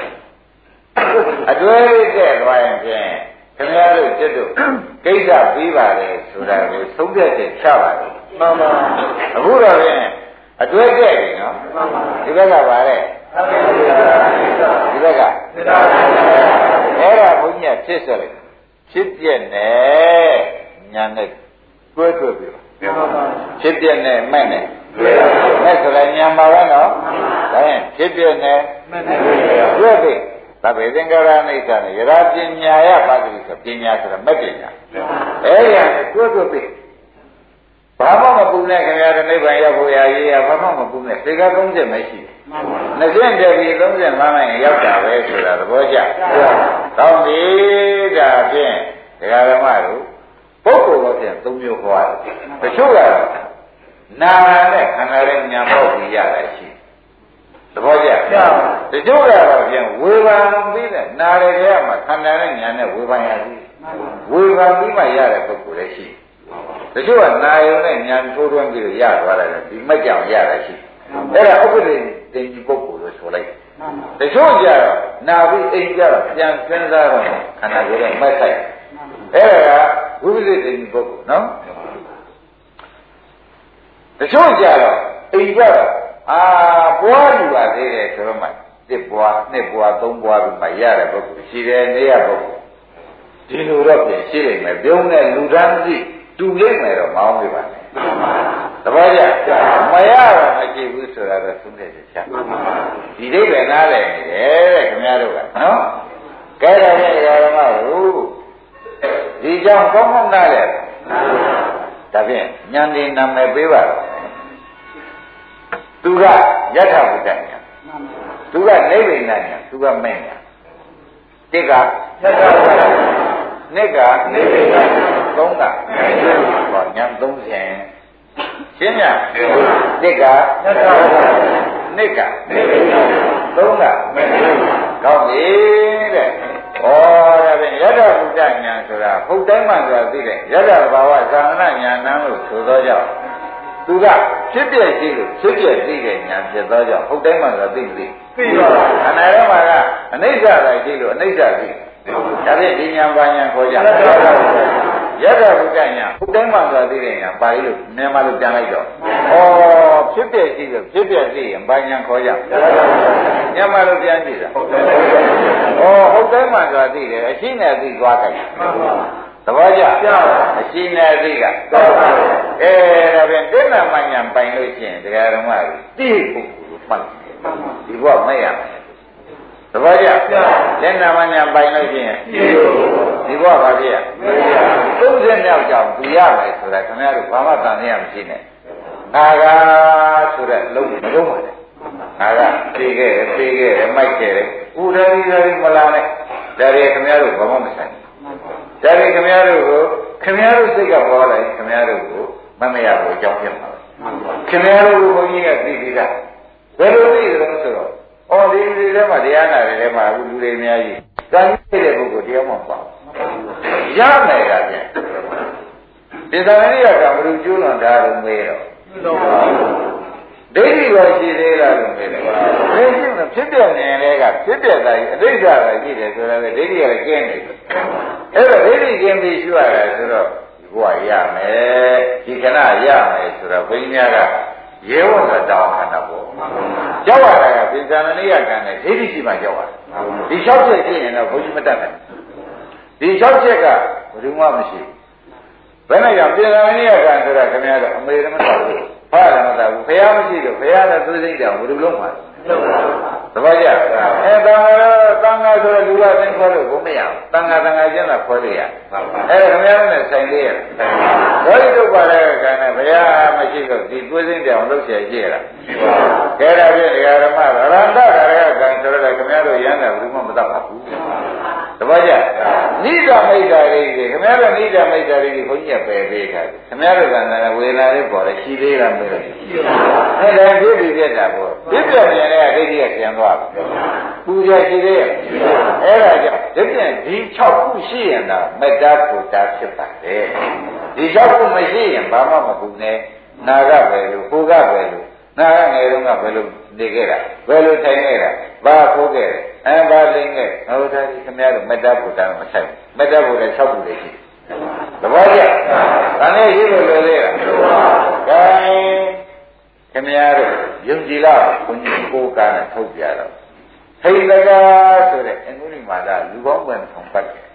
အတွဲလေးတဲ့သွားရင်ဖြင့်ခင်ဗျားတို့จิตတို့ကိစ္စပြီးပါလေဆိုတာကိုသုံးပြတဲ့ချပါတယ်မှန်ပါအခုတော့ဖြင့်အတွဲတဲ့ပြီနော်ဒီဘက်ကပါလေဒီဘက်ကအဲ့ဒါဘုန်းကြီးဖြစ်ဆက်လိုက်ဖြစ်ပြက်နဲ့ညာနဲ့တွဲတွဲပြီးဖြစ်ပြက်နဲ့မဲ့နဲ့မဲ့ဆိုလည်းညာမှာပဲနော်ဒါရင်ဖြစ်ပြက်နဲ့တွဲပြီးသဗ္ဗေသင်္ကာရအိဋ္ဌာနဲ့ယရာပညာယပါတိဆိုပညာဆိုတာမဲ့ပညာအဲ့ဒီတွဲတွဲပြီးဘာမှမပူနဲ့ခင်ဗျားတို့နိဗ္ဗာန်ရောက်ဖို့ရာရေးရဘာမှမပူနဲ့သေကသုံးချက်မရှိဘူးနှစ်ကျင့်တည်းပြီးသုံးချက်မှန်းလိုက်ရင်ရောက်တာပဲဆိုတာသဘောကျကောင်းပြီဒါဖြင့်ဒကာဓမ္မတို့ပုဂ္ဂိုလ်တော့ဖြင့်သုံးမျိုးဟောတယ်တချို့ကတော့နာနဲ့ခန္ဓာရဲ့ဉာဏ်ပေါက်ပြီးရတယ်ရှိသဘောကျတချို့ကတော့ဖြင့်ဝေဘာပြီးတဲ့နာရရဲ့မှာခန္ဓာနဲ့ဉာဏ်နဲ့ဝေဘာရသည်ဝေဘာပြီးမှရတဲ့ပုဂ္ဂိုလ်လည်းရှိတချို့ကနာယုံနဲ့ဉာဏ်ထိုးထွင်းပြီးရသွားတယ်ဒီမကြောင်ရတာရှိအဲ့ဒါဥပဒေတင်ကြီးပုဂ္ဂိုလ်လို့ဆိုလိုက်တချို့ကြတော့နာပြီးအိမ်ကြတော့ပြန်စဉ်းစားတော့ခန္ဓာကိုယ်နဲ့မက်ဆိုင်အဲ့ဒါကဝိပဿနာတင်ကြီးပုဂ္ဂိုလ်နော်တချို့ကြတော့အိမ်ကြတော့အာပွားယူပါသေးတယ်ဆိုတော့မှတစ်ပွားနှစ်ပွားသုံးပွားပြီးမှရတဲ့ပုဂ္ဂိုလ်ရှိတယ်နေရပုဂ္ဂိုလ်ဒီလိုတော့ပြင်ရှိနေမယ်ပြုံးတဲ့လူတန်းစီတူလိမ့်မယ်တော့မအောင်ပြပါနဲ့သဘောကျမရတော့မကြည့်ဘူးဆိုတာတော့သုံးတဲ့ချက်ဒီဒိဋ္ဌိနားလည်နေတယ်တဲ့ခင်ဗျားတို့ကနော်ကဲတော့ဒီဓမ္မတို့ဒီကြောင့်ကောင်းကောင်းနားလည်ဒါဖြင့်ဉာဏ်ဒီနာမည်ပေးပါတော့သူကယထာဘုဒ္ဓဉာဏ်သူကနိဗ္ဗာန်ဉာဏ်သူကမဲ့ဉာဏ်တိကယထာဘုဒ္ဓနှစ်ကနိဗ္ဗာန်ဉာဏ်သုံးကဟောဉာဏ်သုံးခြင်းရှင်းညာတိကယထာဘုဒ္ဓနှစ်ကနိဗ္ဗာန်သုံးကကောင်းပြီတဲ့ဩဒါဖြင့်ယထာဘုဒ္ဓဉာဏ်ဆိုတာဟုတ်တိုင်းမှဆိုတာသိတယ်ယထာဘာဝသာသနာဉာဏ်နံလို့ဆိုသောကြောင့်သူကဖြစ်ပြရှိလို့ဖြစ်ပြသိတဲ့ဉာဏ်ဖြစ်သောကြောင့်ဟုတ်တိုင်းမှဆိုတာသိမသိသိပါဘူးအနာရောမှာကအနိစ္စတိုင်းရှိလို့အနိစ္စသိဒါဖြင့်ဒီဉာဏ်ပါဉာဏ်ခေါ်ကြယထာဘုဒ္ဓဉာဏ်ဟုတ်တိုင်းမှဆိုတာသိတဲ့ဉာဏ်ပါဠိလို့မြန်မာလိုပြန်လိုက်တော့ဩဖြစ်ပြရှိလို့ဖြစ်ပြသိရင်ပါဉာဏ်ခေါ်ကြမြန်မာလိုပြန်ကြည့်တာဟုတ်တယ်ဩဟုတ်တိုင်းမှဆိုတာသိတယ်အရှိနဲ့သိသွားကြတယ်သဘောကျအရှိနဲ့သိကအဲဒါဖြင့်တိဏ္ဍမဉာဏ်ပိုင်လို့ရှိရင်တရားဓမ္မကြီးသိဖို့မှတ်ဒီဘဝမဲ့ရမယ်သဘောကျတိဏ္ဍမဉာဏ်ပိုင်လို့ရှိရင်ဒီဘဝဘာဖြစ်ရသုံးချက်မြောက်ကြောင့်သူရမယ်ဆိုတာခင်ဗျားတို့ဘာမှတန်နေရမရှိနဲ့ငါကဆိုတဲ့လုံးမလုံးပါနဲ့ငါကပြေးခဲ့တယ်ပြေးခဲ့တယ်မိုက်ခဲ့တယ်ဥဒရီရီမလာနဲ့ဒါတွေခင်ဗျားတို့ဘာမှမဆိုင်ဒါပေခင်ဗျားတို့ကိုခင်ဗျားတို့စိတ်ကပေါ်လာရင်ခင်ဗျားတို့ကိုမမရဘူးအကြောင်းဖြစ်မှာခင်ဗျားတို့ကိုဘုန်းကြီးကသိပြီလားဘယ်လိုသိတယ်လဲဆိုတော့အော်ဒီဒီထဲမှာတရားနာတယ်ထဲမှာအခုလူတွေအများကြီးတန်ကြီးတဲ့ပုဂ္ဂိုလ်တရားမှမပါရမယ်ကပြန်ဒီသံဃာရကဘယ်လိုကျိုးလွန်တာလို့မေးတော့ဒိဋ္ဌိရောရှိသေးလားလို့မေးတယ်ဘယ်ရှိမလဲဖြစ်ပြနေတယ်ကဖြစ်ပြတာကြီးအတိတ်ကရှိတယ်ဆိုတော့ဒိဋ္ဌိကလည်းကျင်းနေတယ်အဲ့တော့ဒိဋ္ဌိကျင်းပြီးရှိရတယ်ဆိုတော့ဒီဘဝရမယ်ဒီခဏရမယ်ဆိုတော့ဘုန်းကြီးများကရဲဝံကတောင်းခန္ဓာပေါ့ကြောက်ရတာကပိဿာနနိယကံနဲ့ဒိဋ္ဌိရှိမှကြောက်ရတယ်ဒီ၆ချက်ရှိရင်တော့ဘုန်းကြီးမတတ်နိုင်ဒီ၆ချက်ကဘယ်သူမှမရှိဘယ်နဲ့ကြောင့်ပိဿာနနိယကံဆိုတာခင်ဗျားတို့အမေရမတော်ဘူးဘာလည်းမတော်ဘူးဖះမရှိလို့ဖះနဲ့သူစိတ်တောင်ဘယ်လိုလုံးမှာသဘောကျအဲတန်ဃာတန်ဃာဆိုတော့လူလာသိခေါ်လို့ဘုမရဘူးတန်ဃာတန်ဃာချင်းသာခေါ်လို့ရအဲဒါခင်ဗျားတို့နဲ့ဆိုင်လေးရဘောဓိတုပ္ပါဒကံနဲ့ဘုရားမရှိလို့ဒီကိုယ်စိတ်တောင်လုပ်เสียကြည့်ရတာကဲဒါဖြင့်ဒကာဓမ္မရဟန္တာရကံဆိုတော့ခင်ဗျားတို့ရမ်းတယ်ဘယ်သူမှမတတ်ပါဘူးသဘောကျဉနိဒာမိတ်တာလေးတွေခင်ဗျားတို့နိဒာမိတ်တာလေးတွေဘုန်းကြီးကပယ်ပေးတာခင်ဗျားတို့ကလည်းဝေလာလေးပေါ်တယ်ရှိသေးလားမလို့ရှိပါဘူးအဲ့ဒါပြည့်ပြည့်တာပေါ့ပြည့်ပြည့်ပြန်တဲ့ဒိဋ္ဌိကပြန်သွားပြီပူရရှိသေးရဲ့အဲ့ဒါကြောင့်ဒီပြန်ဒီ၆ခုရှိရင်တော့မေတ္တာပူတာဖြစ်ပါတယ်ဒီ၆ခုမရှိရင်ဘာမှမပူနဲ့နာကပဲလို့ပူကပဲလို့နာကငယ်တုန်းကဘယ်လိုနေခဲ့တာဘယ်လိုထိုင်ခဲ့တာဘာခိုးခဲ့တယ်အဲဘာလိမ့်ခဲ့ဟောဒါဒီခင်ဗျားတို့မေတ္တာပူတာမဆိုင်မေတ္တာပူတာ၆ခုလေးရှိသဘောကျဒါနဲ့ရှိလို့လွယ်သေးလားကဲခင်ဗျားတို့ယုံကြည်လားဘုန်းကြီးကိုကားနဲ့ထုတ်ပြတော့ထိတ်တကားဆိုတဲ့အင်္ဂုလိမာတာလူပေါင်းပြန်ဆောင်ပတ်တယ်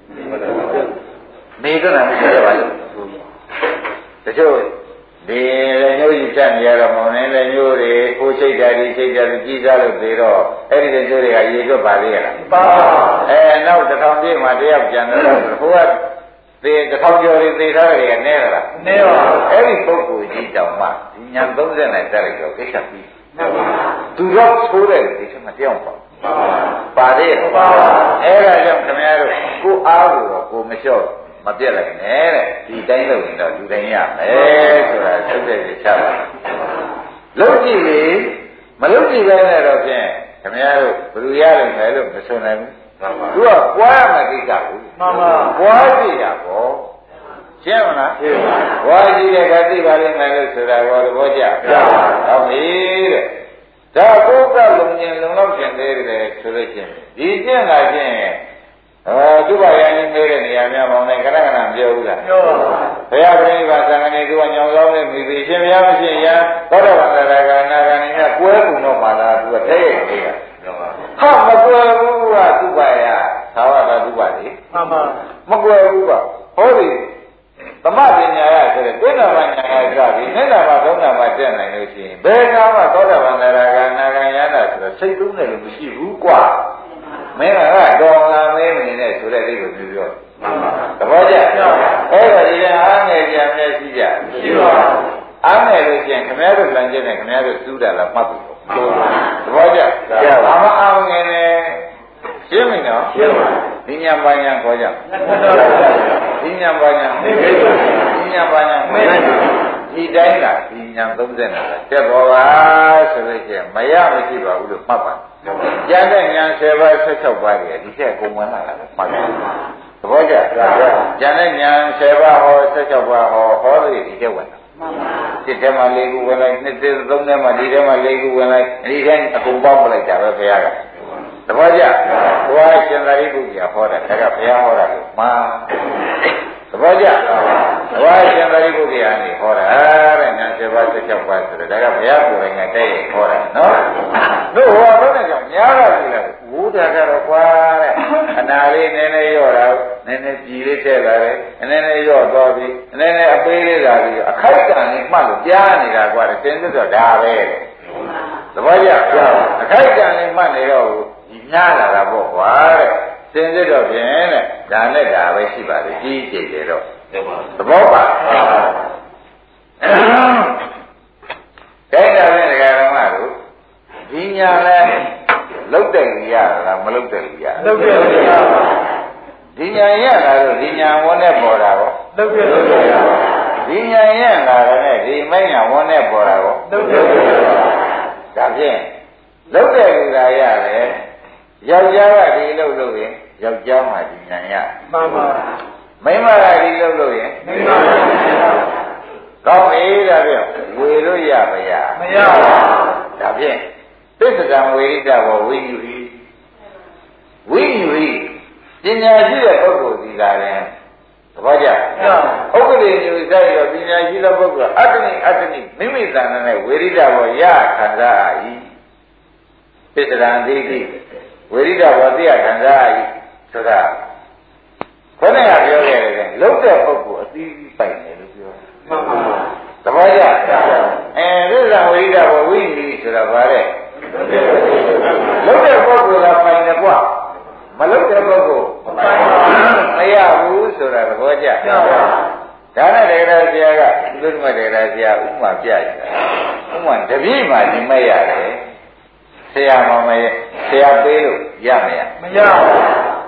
မေတ္တာနဲ့ပြောပါလို့တချို့ဒီလည်းညို့ကြီးဖြတ်နေရတော့မောင်နေလည်းညို့တွေကိုချိတ်တာဒီချိတ်တာဒီကြီးစားလို့သေးတော့အဲ့ဒီတဲ့ညို့တွေကရေကျွတ်ပါသေးရလားပါအဲနောက်တစ်ထောင်ပြည့်မှာတယောက်ကျန်တော့ဟိုကသေတစ်ထောင်ကျော်တွေသေထားတွေကနဲတာလားနဲပါအဲ့ဒီပုဂ္ဂိုလ်ကြီးတောင်မှဒီညာသုံးဆယ်နဲ့တက်လိုက်တော့ကိစ္စပြီးသူတော့ဆိုးတယ်ဒီချက်မပြောင်းပါပါသေးရဲ့ပါအဲ့ဒါကြောင့်ခင်ဗျားတို့ကိုအားကိုတော့ကိုမလျှော့မပြက်လိုက်နဲ့တဲ့ဒီတိုင်းလုပ်ရင်တော့လူတိုင်းရမယ်ဆိုတာသုတ်တဲ့ချပါလုံးကြည့်လေမလုံးကြည့်ပဲနဲ့တော့ဖြင့်ခင်ဗျားတို့ဘယ်လိုရလိမ့်မယ်လို့မဆိုနိုင်ဘူးသူကပွားရမယ်ကိစ္စကိုမှန်ပါပွားကြည့်တာပေါ့ရှင်းမလားရှင်းပါပွားကြည့်တဲ့ကတိပါလိမ့်မယ်လို့ဆိုတာဘောသဘောကျဟုတ်ပြီတဲ့ဒါကိုယ်ကလုံကျင်လုံလောက်ကျင်သေးတယ်ဆိုလို့ချင်းဒီကျင့်လာချင်းအဲသူ့ဘာရင်းနေတဲ့နေရာများပေါင်းနဲ့ခဏခဏပြောဘူးလားပြောပါဘုရားပြိဋိဘသံဃာနေသူကညောင်ဆောင်နေပြီပြီရှင်ဘုရားမရှိရင်သောတာပန်သရဂါနာဂာနေကကွဲကုန်တော့ပါလားသူကတဲ့ရဲ့နေတာဟာမကွဲဘူးကသူ့ဘာရသာဝတသူ့ဘာလေမှန်ပါမကွဲဘူးကဟောဒီသမပညာရဆိုတဲ့ကိဏ္ဍမညာရကြပြီနိဏမသုံးနာမှာတက်နိုင်လို့ရှိရင်ဘယ်ကမှသောတာပန်သရဂါနာဂာယနာဆိုတော့စိတ်သုံးတယ်လို့မရှိဘူးကွာမင်းကတော့ငါမင်းမင်းနဲ့ဆိုတဲ့အိကိုပြောပြောသဘောကျအဲ့တော့ဒီကအားငယ်ကြမျက်ရှိကြရှိပါအားငယ်လို့ရှိရင်ခမည်းတော်လမ်းကျင်းနဲ့ခမည်းတော်စူးတာလားမှတ်ပြီသဘောကျဘာမှအားငယ်နဲ့ရှင်းပြီနော်ရှင်းပါဒီညာပါညာခေါ်ကြဒီညာပါညာဒီညာပါညာဒီတိုင်းကဒီညာသုံးဆယ်နဲ့တက်တော်ပါဆိုလို့ရှိရင်မရမရှိပါဘူးလို့မှတ်ပါကျန်တဲ့ညာဆယ်ပါးဆက်၆ပါးတွေဒီဆက်အကုန်ဝင်လာတာမှတ်ပါသဘောကျကျန်တဲ့ညာဆယ်ပါးဟောဆက်၆ပါးဟောဟောလို့ဒီဆက်ဝင်တာမှန်ပါစစ်ထဲမှာ၄ခုဝင်လိုက်နှစ်သက်သုံးထဲမှာဒီထဲမှာ၄ခုဝင်လိုက်ဒီထဲအကုန်ပေါင်းပလိုက်တာပဲဘုရားကသဘောကျဘုရားရှင်သာရိပုတ္တရာဟောတာဒါကဘုရားဟောတာကိုမှန်သဘောကျဘုရားရှင်သာရိပုတ္တရာနေဟောတာတဲ့ညာဆယ်ပါးဆက်၆ပါးဆိုတော့ဒါကဘုရားကိုယ်တိုင်ကတည်းကဟောတာနော်တို့ဟောတော့လည်းကြောင့်များတာပြီလားဝိုးတာကတော့ကွာတဲ့အနာလေးနည်းနည်းရော့တာနည်းနည်းပြည်လေးထည့်လာတယ်နည်းနည်းရော့သွားပြီနည်းနည်းအပေးလေးလာပြီအခိုက်တန်လေးမှတ်လို့ကြားနေတာကွာတဲ့တင်းစစ်တော့ဒါပဲသဘောကျအခိုက်တန်လေးမှတ်နေတော့ဒီများလာတာပေါ့ကွာတဲ့စင်စစ်တော့ဖြင့်တဲ့ဒါနဲ့ဒါပဲရှိပါလေကြီးကြိတ်တယ်တော့သဘောပါအဲ့ဒါနဲ့ဒကာဓမ္မတို့ဒီညာလဲလုတ်တယ်ကြီးရလားမလုတ်တယ်ကြီးရလုတ်တယ်ကြီးရဒီညာရလာတော့ဒီညာဝန်းနဲ့ပေါ်တာပေါ့လုတ်တယ်ကြီးရဒီညာရလာတဲ့ဒီမိုင်းညာဝန်းနဲ့ပေါ်တာပေါ့လုတ်တယ်ကြီးရဒါဖြင့်လုတ်တယ်ကြီးလာရတယ်ယောက်ျားကဒီလုတ်လို့ရင်ယောက်ျားမှဒီညာရမှန်ပါမိန်းမကဒီလုတ်လို့ရင်မိန်းမကောင်းပြီဒါဖြင့်ဝေလို့ရပါရမရပါဘူးဒါဖြင့်သစ္စာဝေရိတဘောဝိညူဟိဝိညူဟိပညာရှိတဲ့ပုဂ္ဂိုလ်ဒီလာတယ်သဘောကျဥပ္ပဒေညူဆိုင်ရောပညာရှိတဲ့ပုဂ္ဂိုလ်အတ္တနိအတ္တနိမိမိသဏ္ဍာန်နဲ့ဝေရိတဘောရခံစား၏သစ္စာဒိဋ္ဌိဝေရိတဘောသိရခံစား၏ဆိုတာခေါင်းကပြောခဲ့တယ်လုံးတဲ့ပုဂ္ဂိုလ်အသီးသီးပိုင်တယ်လို့ပြောမှန်ပါသဘောကျအဲသစ္စာဝေရိတဘောဝိညူဆိုတာဗါတဲ့လုံးတဲ့ပုဂ္ဂိုလ်ကပိုင်တယ်ကွာမလုံးတဲ့ပုဂ္ဂိုလ်မရဘူးဆိုတာသဘောကျဒါနဲ့ဒေဂရာဆရာကသုဒ္ဓမဒေဂရာဆရာဥပမာပြရတာဥပမာတပည့်မှဒီမဲ့ရတယ်ဆရာမမရဲ့ဆရာပေးလို့ရမရမရဘူး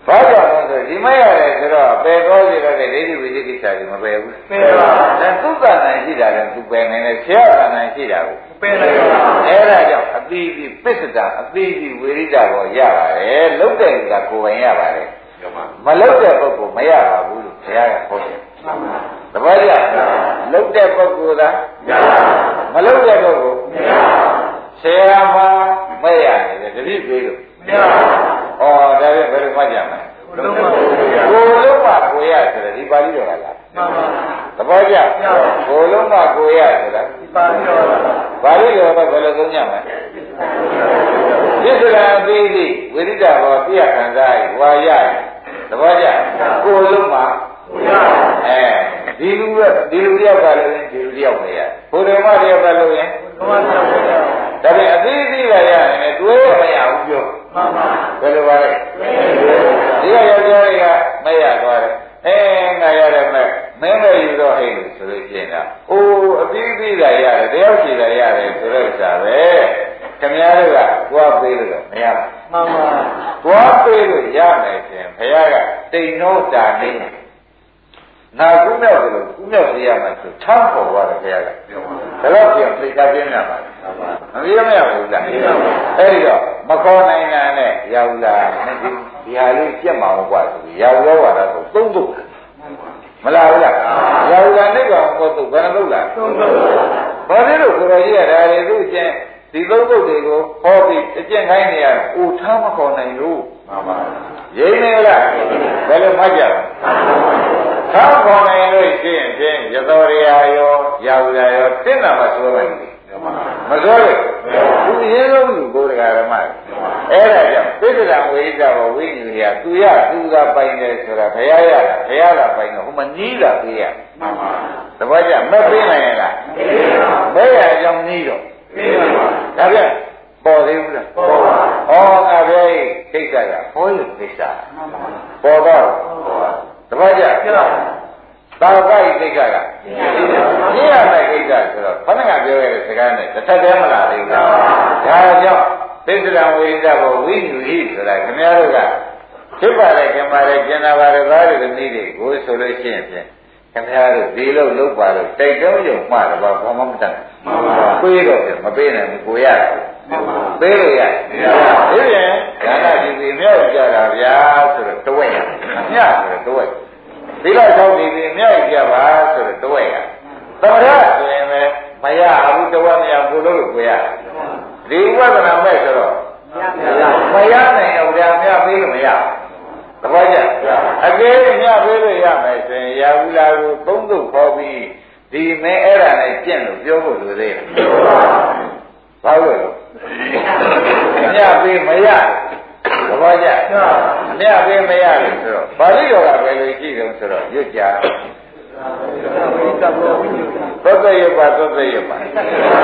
ဘာကြောင့်လဲဆိုဒီမရတယ်ဆိုတော့ပယ်တော်စီတော့တဲ့ဒိဋ္ဌိဝိသိကိစ္စကြီးမပယ်ဘူးပယ်ပါဒါသူ့ကံနိုင်ရှိတာလည်းသူပယ်နိုင်တယ်ဆရာကံနိုင်ရှိတာကိုပယ်နိုင်ပါအဲ့ဒါကြောင့်အတိအပြပစ္စဒအတိအပြဝိရိဒကိုရပါတယ်လုတ်တဲ့လူကကိုယ်ပိုင်ရပါတယ်မလုတ်တဲ့ပုဂ္ဂိုလ်မရပါဘူးလို့ဘုရားကဟောတယ်သဘောကျလုတ်တဲ့ပုဂ္ဂိုလ်သာမလုတ်တဲ့ပုဂ္ဂိုလ်ဆရာမမဲ့ရနေတယ်တတိပြေလို့ဩဒါပဲဘယ်လိုမှကြမှာကိုလုံးမကိုရဆိုတဲ့ဒီပါဠိတော်ကလားမှန်ပါသဘောကျကိုလုံးမကိုရဆိုတာဒီပါဠိတော်ပါဠိတော်ကဘယ်လိုသုံးကြမှာသစ္စာအသေးသေးဝိရိဒဘောပြခံစားဝါရသဘောကျကိုလုံးမကိုရအဲဒီလူကဒီလူတယောက်ကလည်းဒီလူတယောက်ပဲရဘုရားမတယောက်ကလို့ရင်ဘုရားမတယောက်ပဲရဒါပေမဲ့အသေးသေးကရတယ်တွဲမရဘူးပြောမှန်ပါဘယ်လိုပါလဲဒီကယောက်ျားတွေကမရသွားတယ်အဲငါရတယ်မဲ့မင်းမယူတော့ဟဲ့လို့ဆိုလို့ရှိရင်တော့အိုးအသေးသေးကရတယ်တယောက်စီကရတယ်ဆိုတော့ဥစ္စာပဲခင်ဗျားတို့ကသွားပေးလို့မရဘူးမှန်ပါသွားပေးလို့ရမယ်ရှင်ဘုရားကတိန်နောတာနေနာကုမြောက်တယ်လို့ကုမြောက်စေရမှာဆိုထမ်းပေါ်သွားတယ်ဘုရားကပြောပါဒါတော့ပြန်သိတာပြင်းရပါမပြေမရဘူးလားအဲ့ဒီတော့မခေါ်နိုင်တာနဲ့ရောက်လာဒီဟာလေးပြက်မှာမကွာဆိုပြီးရောက်ရောပါတော့သုံးသုတ်မလားဘူးလားရောက်လာနေကောင်ကိုသုတ်ဘယ်နှသုတ်လားသုံးသုတ်ဘာဖြစ်လို့ကိုယ်တော်ကြီးရတာလေသူ့ချင်းဒီသုံးသုတ်တွေကိုဟောပြီးအကျင့်ခိုင်းနေရအိုထားမခေါ်နိုင်လို့မှန်ပါရင်းနေလားဘယ်လိုမှတ်ကြလဲသာခေါ်နိုင်လို့ရှိရင်ဖြင့်ရသောရိယာရောရောက်လာရောတင်းတာမှဆိုမယ်မဆိုလို့သူရင်းလုံးလူကိုယ်တရားဓမ္မအဲ့ဒါကြောင့်ပိဋကဝိဒဝဝိညူရသူရသူသာပိုင်တယ်ဆိုတာဘုရားရတာဘုရားသာပိုင်တော့ဟိုမှာနီးတာပေးရမှန်ပါတပည့်ကြမပေးနိုင်ရဲ့လားပေးရအကြောင်းနီးတော့ပေးပါပါဒါပြန်ပေါ်သေးဘူးလားပေါ်ပါဩငါပဲကိစ္စကဘောရကိစ္စပေါ်တော့တပည့်ကြသာဝကိကိစ္စကပြည့်ရတဲ့ကိစ္စဆိုတော့ခဏကပြောရတဲ့စကားနဲ့တစ်ထပ်တည်းမလားသေးဘူးလားဒါကြောင့်သစ္စာဝိဒဘောဝိညူဟိဆိုတာခင်ဗျားတို့ကဖြစ်ပါလေခင်ပါလေကျင်နာပါလေသားတွေသမီးတွေကိုဆိုလို့ရှိရင်ဖြင့်ခင်ဗျားတို့ဒီလိုလုပ်ပါလို့တိုက်တုံးရုံမှားတော့ဘာမှမတတ်ဘူးပေးတော့မပေးနိုင်ဘူးကိုရတယ်ပေးလို့ရတယ်ဒီပြန်ဒါနဒီဒီမြောက်ကြတာဗျာဆိုတော့တဝက်ရမြတ်ဆိုတော့တဝက်ဒီလောက်သောက်ဒီဒီမြောက်ကြပါဆိုတော့တဝက်ရသမထဆိုရင်လည်းမရဘူးတဝက်မရဘူးလို့ကိုရတယ်ဒီဝိပဿနာမဲ့ဆိုတော့မရနိုင်တော့ဗျာမြတ်ပေးလို့မရသဘောကျအကယ်၍မြတ်ပေးလို့ရမယ်ဆိုရင်ရာဟုလာကိုသုံးသုတ်ခေါ်ပြီးဒီမဲအဲ့ဒါနဲ့ပြင့်လို့ပြောဖို့လိုသေးတယ်ဘာလို့လဲမြတ်ပေးမရသဘောကျမြတ်ပေးမရလို့ဆိုတော့ပါဠိတော်ကဘယ်လိုကြည့်ကြဆိုတော့ရွတ်ကြသောတရပါသောတရပါဩ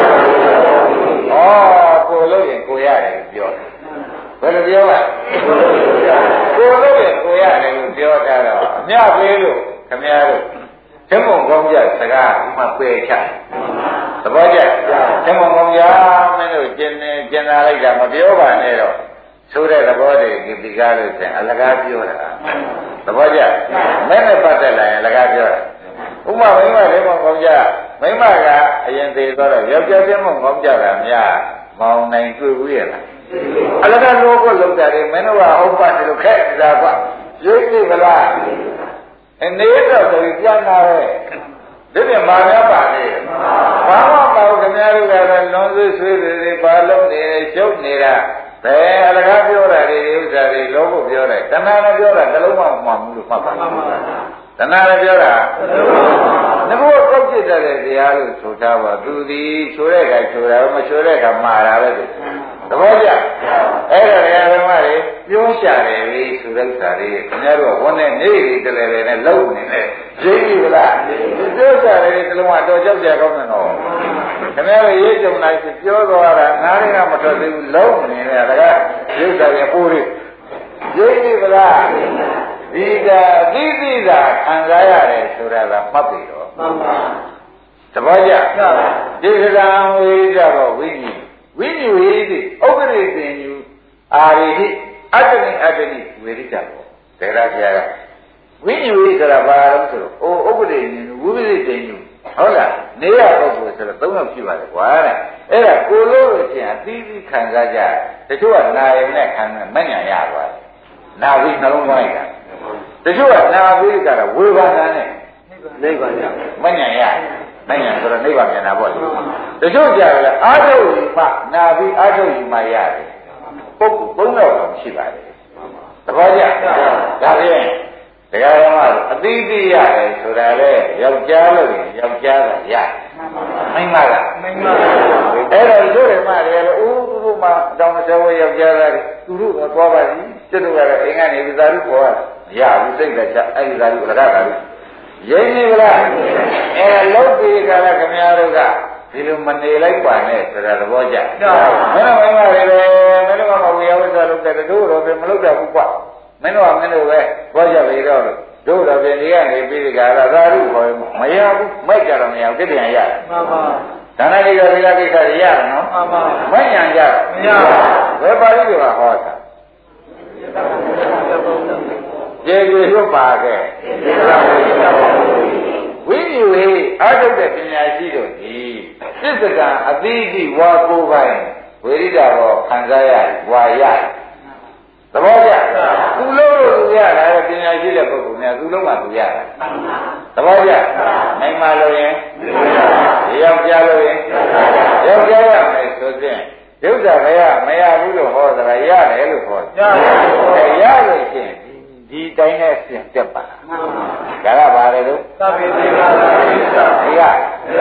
ကိုလို့ရင်ကိုရတယ်ပြောတယ်ဘယ်လိုပြောလဲကိုလို့ရင်ကိုရတယ်လို့ပြောတာတော့အမြပေးလို့ခမည်းတော်သင်္မုံကောင်းကြစကားဒီမှာပယ်ချသဘောကျသင်္မုံကောင်းကြမင်းတို့ကျင်နေကျင်လာလိုက်တာမပြောပါနဲ့တော့ဆိုတဲ့သဘောတွေဒီဒီကားလို့ဆိုရင်အလကားပြောတာသဘောကျမင်းနဲ့ပတ်သက်လာရင်အလကားပြောတာဥမာမိမသင်္မုံကောင်းကြမိမကအရင်သေးတော့ယောက်ျားသင်္မုံကောင်းကြတာများမောင်နိုင်တွေ့ဘူးရဲ့လားအလကားလို့ကိုလောက်တာလေမင်းတို့ကဟုတ်ပါတယ်လို့ခက်နေတာကွရိပ်ပြီဗလားအနေတော့ဆိုပြီးပြန်လာတယ်ဒီပြင်မာများပါလေဘာမှမဟုတ်ခင်ဗျားတို့ကတော့လွန်ဆွေးဆွေးတွေပါလုံးနေတယ်ရှုပ်နေတာဘယ်အလကားပြောတာတွေဥစ္စာတွေလောဖို့ပြောတယ်တဏှာနဲ့ပြောတာတလုံးမှမမှန်ဘူးလို့မှတ်ပါတဏှာနဲ့ပြောတာငါတို့ကောက်ကျစ်တဲ့တရားလို့ဆိုထားပါသူဒီချိုးတဲ့ခါချိုးတာမချိုးတဲ့ခါမှားတာပဲသူသဘောကျအဲ့ဒါတရားဓမ္မတွေပြောရှာတယ်လေဆိုတဲ့ဥစ္စာတွေခင်ဗျားတို့ကဝန်နဲ့နေနေတလဲလဲနဲ့လုံနေတယ်ရိပ်ပြီလားပြောရှာတယ်ဒီလုံးကတော့ကြောက်ကြကောင်းတယ်နော်ခင်ဗျားတို့ရေးကြုံလိုက်ပြောသွားတာနားရင်းကမထွက်သေးဘူးလုံနေတယ်ဒါကရုပ်စာရပိုးတွေရိပ်ပြီလားဒီကအသိသိသာခံစားရတယ်ဆိုတာကမှတ်ပြီတော့မှန်ပါသဘောကျဒီကံဝိရိယဘောဝိညာဉ်ဝိညူဟိတိဥပ္ပရိသင်ညူအာရိဟိအတ္တနိအတ္တနိဝိရိယဘောတရားပြားကဝိညာဉ်ဝိဆိုတာဘာလို့ဆိုတော့အိုဥပဒေဝိပဿတိညုဟုတ်လားနေရပုဂ္ဂိုလ်ဆိုတော့သုံးယောက်ရှိပါတယ်ကွာတဲ့အဲ့ဒါကိုလို့လို့ချင်းအသီးသီးခံစားကြတချို့ကနာယုံနဲ့ခံမညံ့ရပါတယ်နာပြီးနှလုံးသွင်းတာတချို့ကနာပြီးကြတာဝေဘာနာနဲ့နိဗ္ဗာန်ရမညံ့ရမညံ့ဆိုတော့နိဗ္ဗာန်ပြန်တာပေါ့လေတချို့ကြတယ်အာထုပ်ယူမှနာပြီးအာထုပ်ယူမှရတယ်ပုဂ္ဂိုလ်သုံးယောက်တော့ရှိပါတယ်သဘောကျဒါဖြင့်တရားဓမ္မအသီးသီးရတယ်ဆိုတာလေယောက်ျားလို့ရင်ယောက်ျားကရတယ်မိန်းမကမိန်းမအဲ့တော့တို့ဓမ္မတွေလည်းဦးသူတို့မှတောင်းတဝဲယောက်ျားသားတွေသူတို့တော့သွားပါပြီကျွတ်တို့ကတော့အိမ်ကနေဒီသာရုခေါ်ရမရဘူးစိတ်ကချအဲ့ဒီသာရုလကသာရုရင်းနေကြလားအဲလုံးပြီးကြလားခင်ဗျားတို့ကဒီလိုမနေလိုက်ပါနဲ့ဆိုတာသဘောကျမင်းတို့မိန်းမတွေလည်းမင်းတို့ကမဝေယဝိသလုပ်တဲ့တို့တော့ပဲမလုပ်တတ်ဘူးကွာမင်းတို့ကမင်းတို့ပဲဘောကြပြီတော့တို့တော့ပြင်ဒီကနေပြီးဒီကရသာရုခေါ်မရဘူးမိုက်ကြတော့မရဘူးတိပြန်ရတယ်မှန်ပါဒါနလိကသီလကိစ္စတွေရတယ်နော်မှန်ပါမိုက်ညာကြမရဘူးဘယ်ပါဠိတွေကဟောတာကျေကျေရွတ်ပါခဲ့ဝိညာဉ်ဝေအာထုတ်တဲ့ပညာရှိတို့ဒီသစ္စာကအသီးသီးဝါကိုပိုင်းဝိရိဒဘောခံစားရဝါရသဘောကျသူလုံးလို့သူရတာပညာရှိတဲ့ပုဂ္ဂိုလ်များသူလုံးမှသူရတာသဘောကျနိုင်မလို့ရင်ယောက်ျားလို့ရင်ယောက်ျားရမယ်ဆိုရင်ဒုက္ခမရမရဘူးလို့ဟောတာရတယ်လို့ဟောတယ်ရလို့ရှိရင်ဒီတိုင်းနဲ့ပြင်တက်ပါဒါကဘာလဲလို့သဗ္ဗေသေကာသတိသာဒီက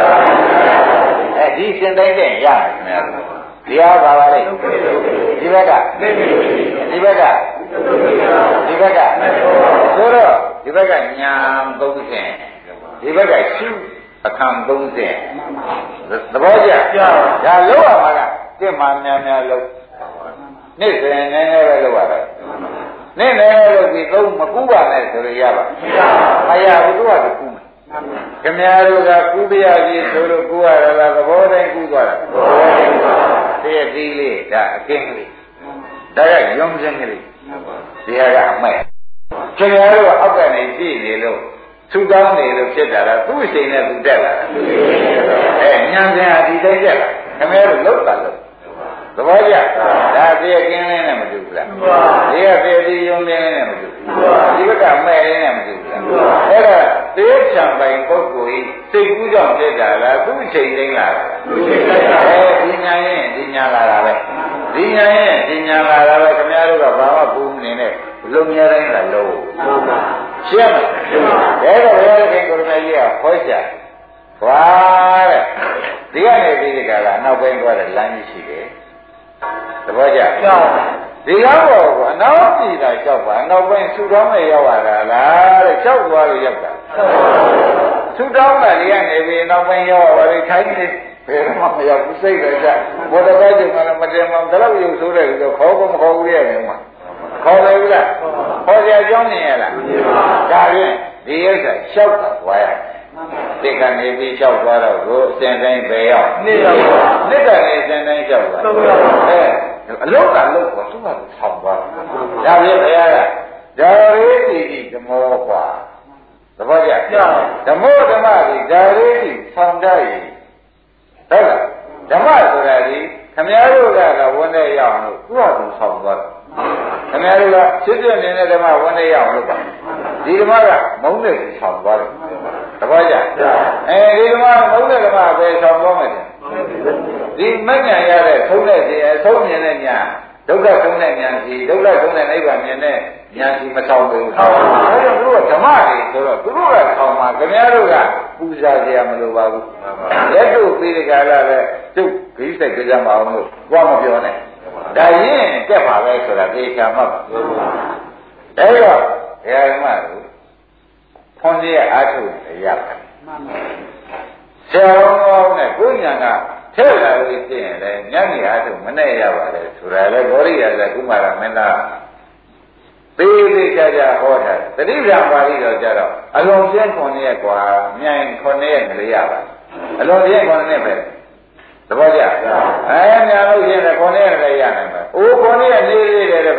အဲဒီရှင်တိုင်းနဲ့ရမယ်ဒီဟာပါပါလေဒီဘက်ကဒီဘက်ကဒီဘက်ကဆိုတော့ဒီဘက်ကညာသုံးဆင့်ဒီဘက်ကရှုအခမ်းသုံးဆင့်သဘောကျဒါလောက်ရမှာကပြစ်မှများများလောက်နေ့စဉ်နည်းနည်းပဲလောက်ရတယ်နေ့နည်းနည်းလောက်ပြီးသုံးမကူပါနဲ့ဆိုလို့ရပါမရဘူးသူကကူမယ်ခင်ဗျားတို့ကကူပြရပြီဆိုလို့ကူရတာလားသဘောတိုင်းကူသွားတာသဘောတိုင်းကူသွားတည့်သီးလေးဒါအကင်းလေးဒါကရုံးစင်းကလေးဒီဟာကအမဲ့ခင်ဗျားတို့ကအောက်ကနေကြည့်နေလို့သူတောင်းနေလို့ဖြစ်တာလားသူ့စိတ်နဲ့သူတက်လာတာအဲညံစင်ဟာဒီတိုင်းတက်လာခင်ဗျားတို့လောက်တာလို့သဘောကျဒါတည့်ကင်းလေးနဲ့မတူဘူးလားဒီကတည့်သီးရုံးလေးနဲ့မတူဘူးဒီဘက်ကမဲ့လေးနဲ့မတူဘူးလားအဲ့ဒါသေချံပိုင်ပုဂ္ဂိုလ်ဤစိတ်ကူးကြောင့်ဖြစ်တာလားသူ့ချိန်တိုင်းလာတာသူ့ချိန်တိုင်းလာအဲဒီညာရင်ဒီညာလာတာပဲဒီညာရင်ဒီညာလာတာပဲခင်ဗျားတို့ကဘာမှပူမနေနဲ့လုံမြဲတိုင်းလာလို့ရှင်းမလားဒါတော့ဘုရားခင်ကိုရမကြီးကဟောချဟွာတဲ့ဒီကနေပြီးဒီကလာနောက်ပိုင်းသွားတဲ့လမ်းကြီးရှိတယ်သဘောကျဒီကောင်းပေါ်ကအနောက်ပြည်တာကြောက်ပါအနောက်ပိုင်းဆူတောင်းနဲ့ရောက်လာတာလားတဲ့ကြောက်သွားလို့ရောက်တာဆူတောင်းတာတွေကနေပြီးနောက်ပိုင်းရောက်လာတယ်ခိုင်းနေဘယ်တော့မှမရောက်ဘူးစိတ်လည်းကြဘောတကားကျင်ကလည်းမတင်မှဘယ်တော့ရုပ်ဆိုးတယ်ဆိုခေါ်ဖို့မခေါ်ဘူးရဲ့နေမှာခေါ်တယ်ဘူးလားခေါ်ကြကြောင်းနေရလားဒါဖြင့်ဒီဥစ္စာရှောက်တာသွားရတယ်ဒီကနေပြီးလျှောက်သွားတော့ကိုအစဉ်တိုင်းပဲရောက်နှစ်ရောက်ပါနှစ်ကနေအစဉ်တိုင်းလျှောက်သွားအဲအလုံးကလုံးကိုသူ့ဟာဆောင်းသွားဒါဖြင့်ဘုရားကဒါရေတိဓမ္မောကွာသဘောကျဓမ္မောဓမ္မဒီဒါရေတိဆောင်းတတ်ရဟုတ်လားဓမ္မဆိုတာဒီခမည်းတော်ကဝန်နဲ့ရအောင်လို့သူ့ဟာသူဆောင်းသွားခမည်းတော်ကစစ်စစ်နေတဲ့ဓမ္မဝန်နဲ့ရအောင်လို့ပါဒီဓမ္မကမုန်းတဲ့ကိုဆောင်းသွားတယ်သဘောကျအဲဒီဓမ္မမုန်းတဲ့ဓမ္မပဲဆောင်းသွားမယ်ဒီမဉ္ဇဉ်ရတဲ့သုံးတဲ့စီအဆုံးမြင်တဲ့ညာဒုက္ခသုံးတဲ့ညာစီဒုက္ခသုံးတဲ့နိဗ္ဗာန်မြင်တဲ့ညာစီမဆောင်ဘူး။ဒါကြောင့်သူတို့ကဓမ္မတွေဆိုတော့သူတို့ကဆောင်မှာခင်ဗျားတို့ကပူဇာကြရမလိုပါဘူး။လက်တို့ပြီးဒီကလာပဲကျုပ်ဂိစိတ်ကြမအောင်လို့ဘာမပြောနဲ့။ဒါရင်တက်ပါပဲဆိုတာပြေချာမှတ်ပါ။ဒါတော့ဘုရားဓမ္မတို့ဖွင့်ရအားထုတ်ရပါတယ်။ဆရာတော်နဲ့ကိုညာကထဲလာလို့သိရင်လည်းညနေအားထုတ်မနဲ့ရပါတယ်ဆိုတာလေဂေါရိယာကကုမာရမင်းသားသေးသေးကြကြဟောတာတတိယပါဠိတော်ကြတော့အလုံးပြင်းခွန်ရဲ့ကွာမြိုင်ခွန်ရဲ့ကလေးရပါအလုံးပြင်းခွန်နဲ့ပဲသဘောကျအဲများလို့ရှိရင်ခွန်ရဲ့ကလေးရနိုင်ပါအိုးခွန်ရဲ့လေးလေးတဲ့ဘု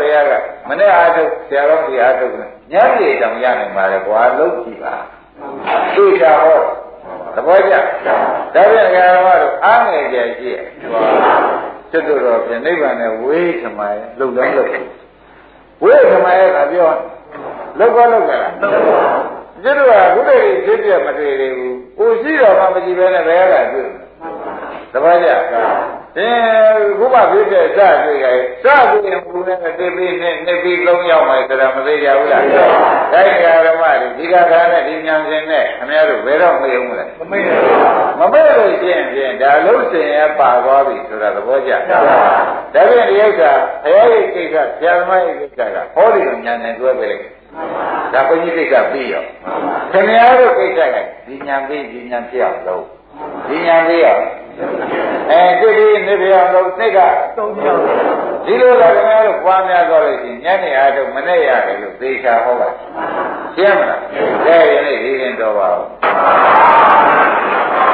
ရားကမနေ့အားထုတ်ဆရာတော်ဒီအားထုတ်ညနေတောင်ရနိုင်ပါလေကွာလုံးကြည့်ပါသိချာဟောသဘောကျဒါပြန်ကဓမ္မတို့အားငယ်ကြရှိရဲ့ကျွတ်တော်ပြင်နိဗ္ဗာန်နဲ့ဝေးထမရဲ့လုံလုံးလို့ဝေးထမရဲ့ကပြောလောက်ကောလောက်ကြလားကျွတ်တော်ကဘုရားကြီးသိပြမတွေ့သေးဘူးကိုရှိတော်မှမကြည့်ပဲနဲ့ဘယ်ကတွေ့သဘောကျတင်းဘုရားပြည့်တဲ့စတွေ့ရဲ့စတွေ့ရင်ဘုရားနဲ့တိပိနဲ့နှစ်ပြီးသုံးရောက်မယ်ဆိုတာမသိကြဘူးလားဒါကြဓမ္မတွေဒီကထာနဲ့ဒီဉာဏ်ရှင်နဲ့ခင်ဗျားတို့ဘယ်တော့မယုံဘူးလားမမေ့ဘူးမမေ့လို့ရှင်းဖြင့်ဒါလုံးစင်ရပါသွားပြီဆိုတာသဘောကျဒါဖြင့်ဒီဥစ္စာဘုရားရဲ့ကိစ္စဆရာသမားရဲ့ကိစ္စကဟောဒီလိုဉာဏ်နဲ့တွဲပေးလိုက်ဒါဘုန်းကြီးကိစ္စပြီးရောခင်ဗျားတို့ကိစ္စကဒီဉာဏ်ပြီးဒီဉာဏ်ပြောင်းလို့ဒီဉာဏ်ပြီးရောအဲဒီဒီနေပြောင်းလို့စိတ်ကသုံးပြောင်းဒီလိုကခင်ဗျားတို့ပွားများသွားလို့ရှိရင်ညနေအားထုတ်မနေ့ရတယ်လို့သေချာဟောပါရှင်းမလားဒါရင်လေဒီရင်တော်ပါဘူး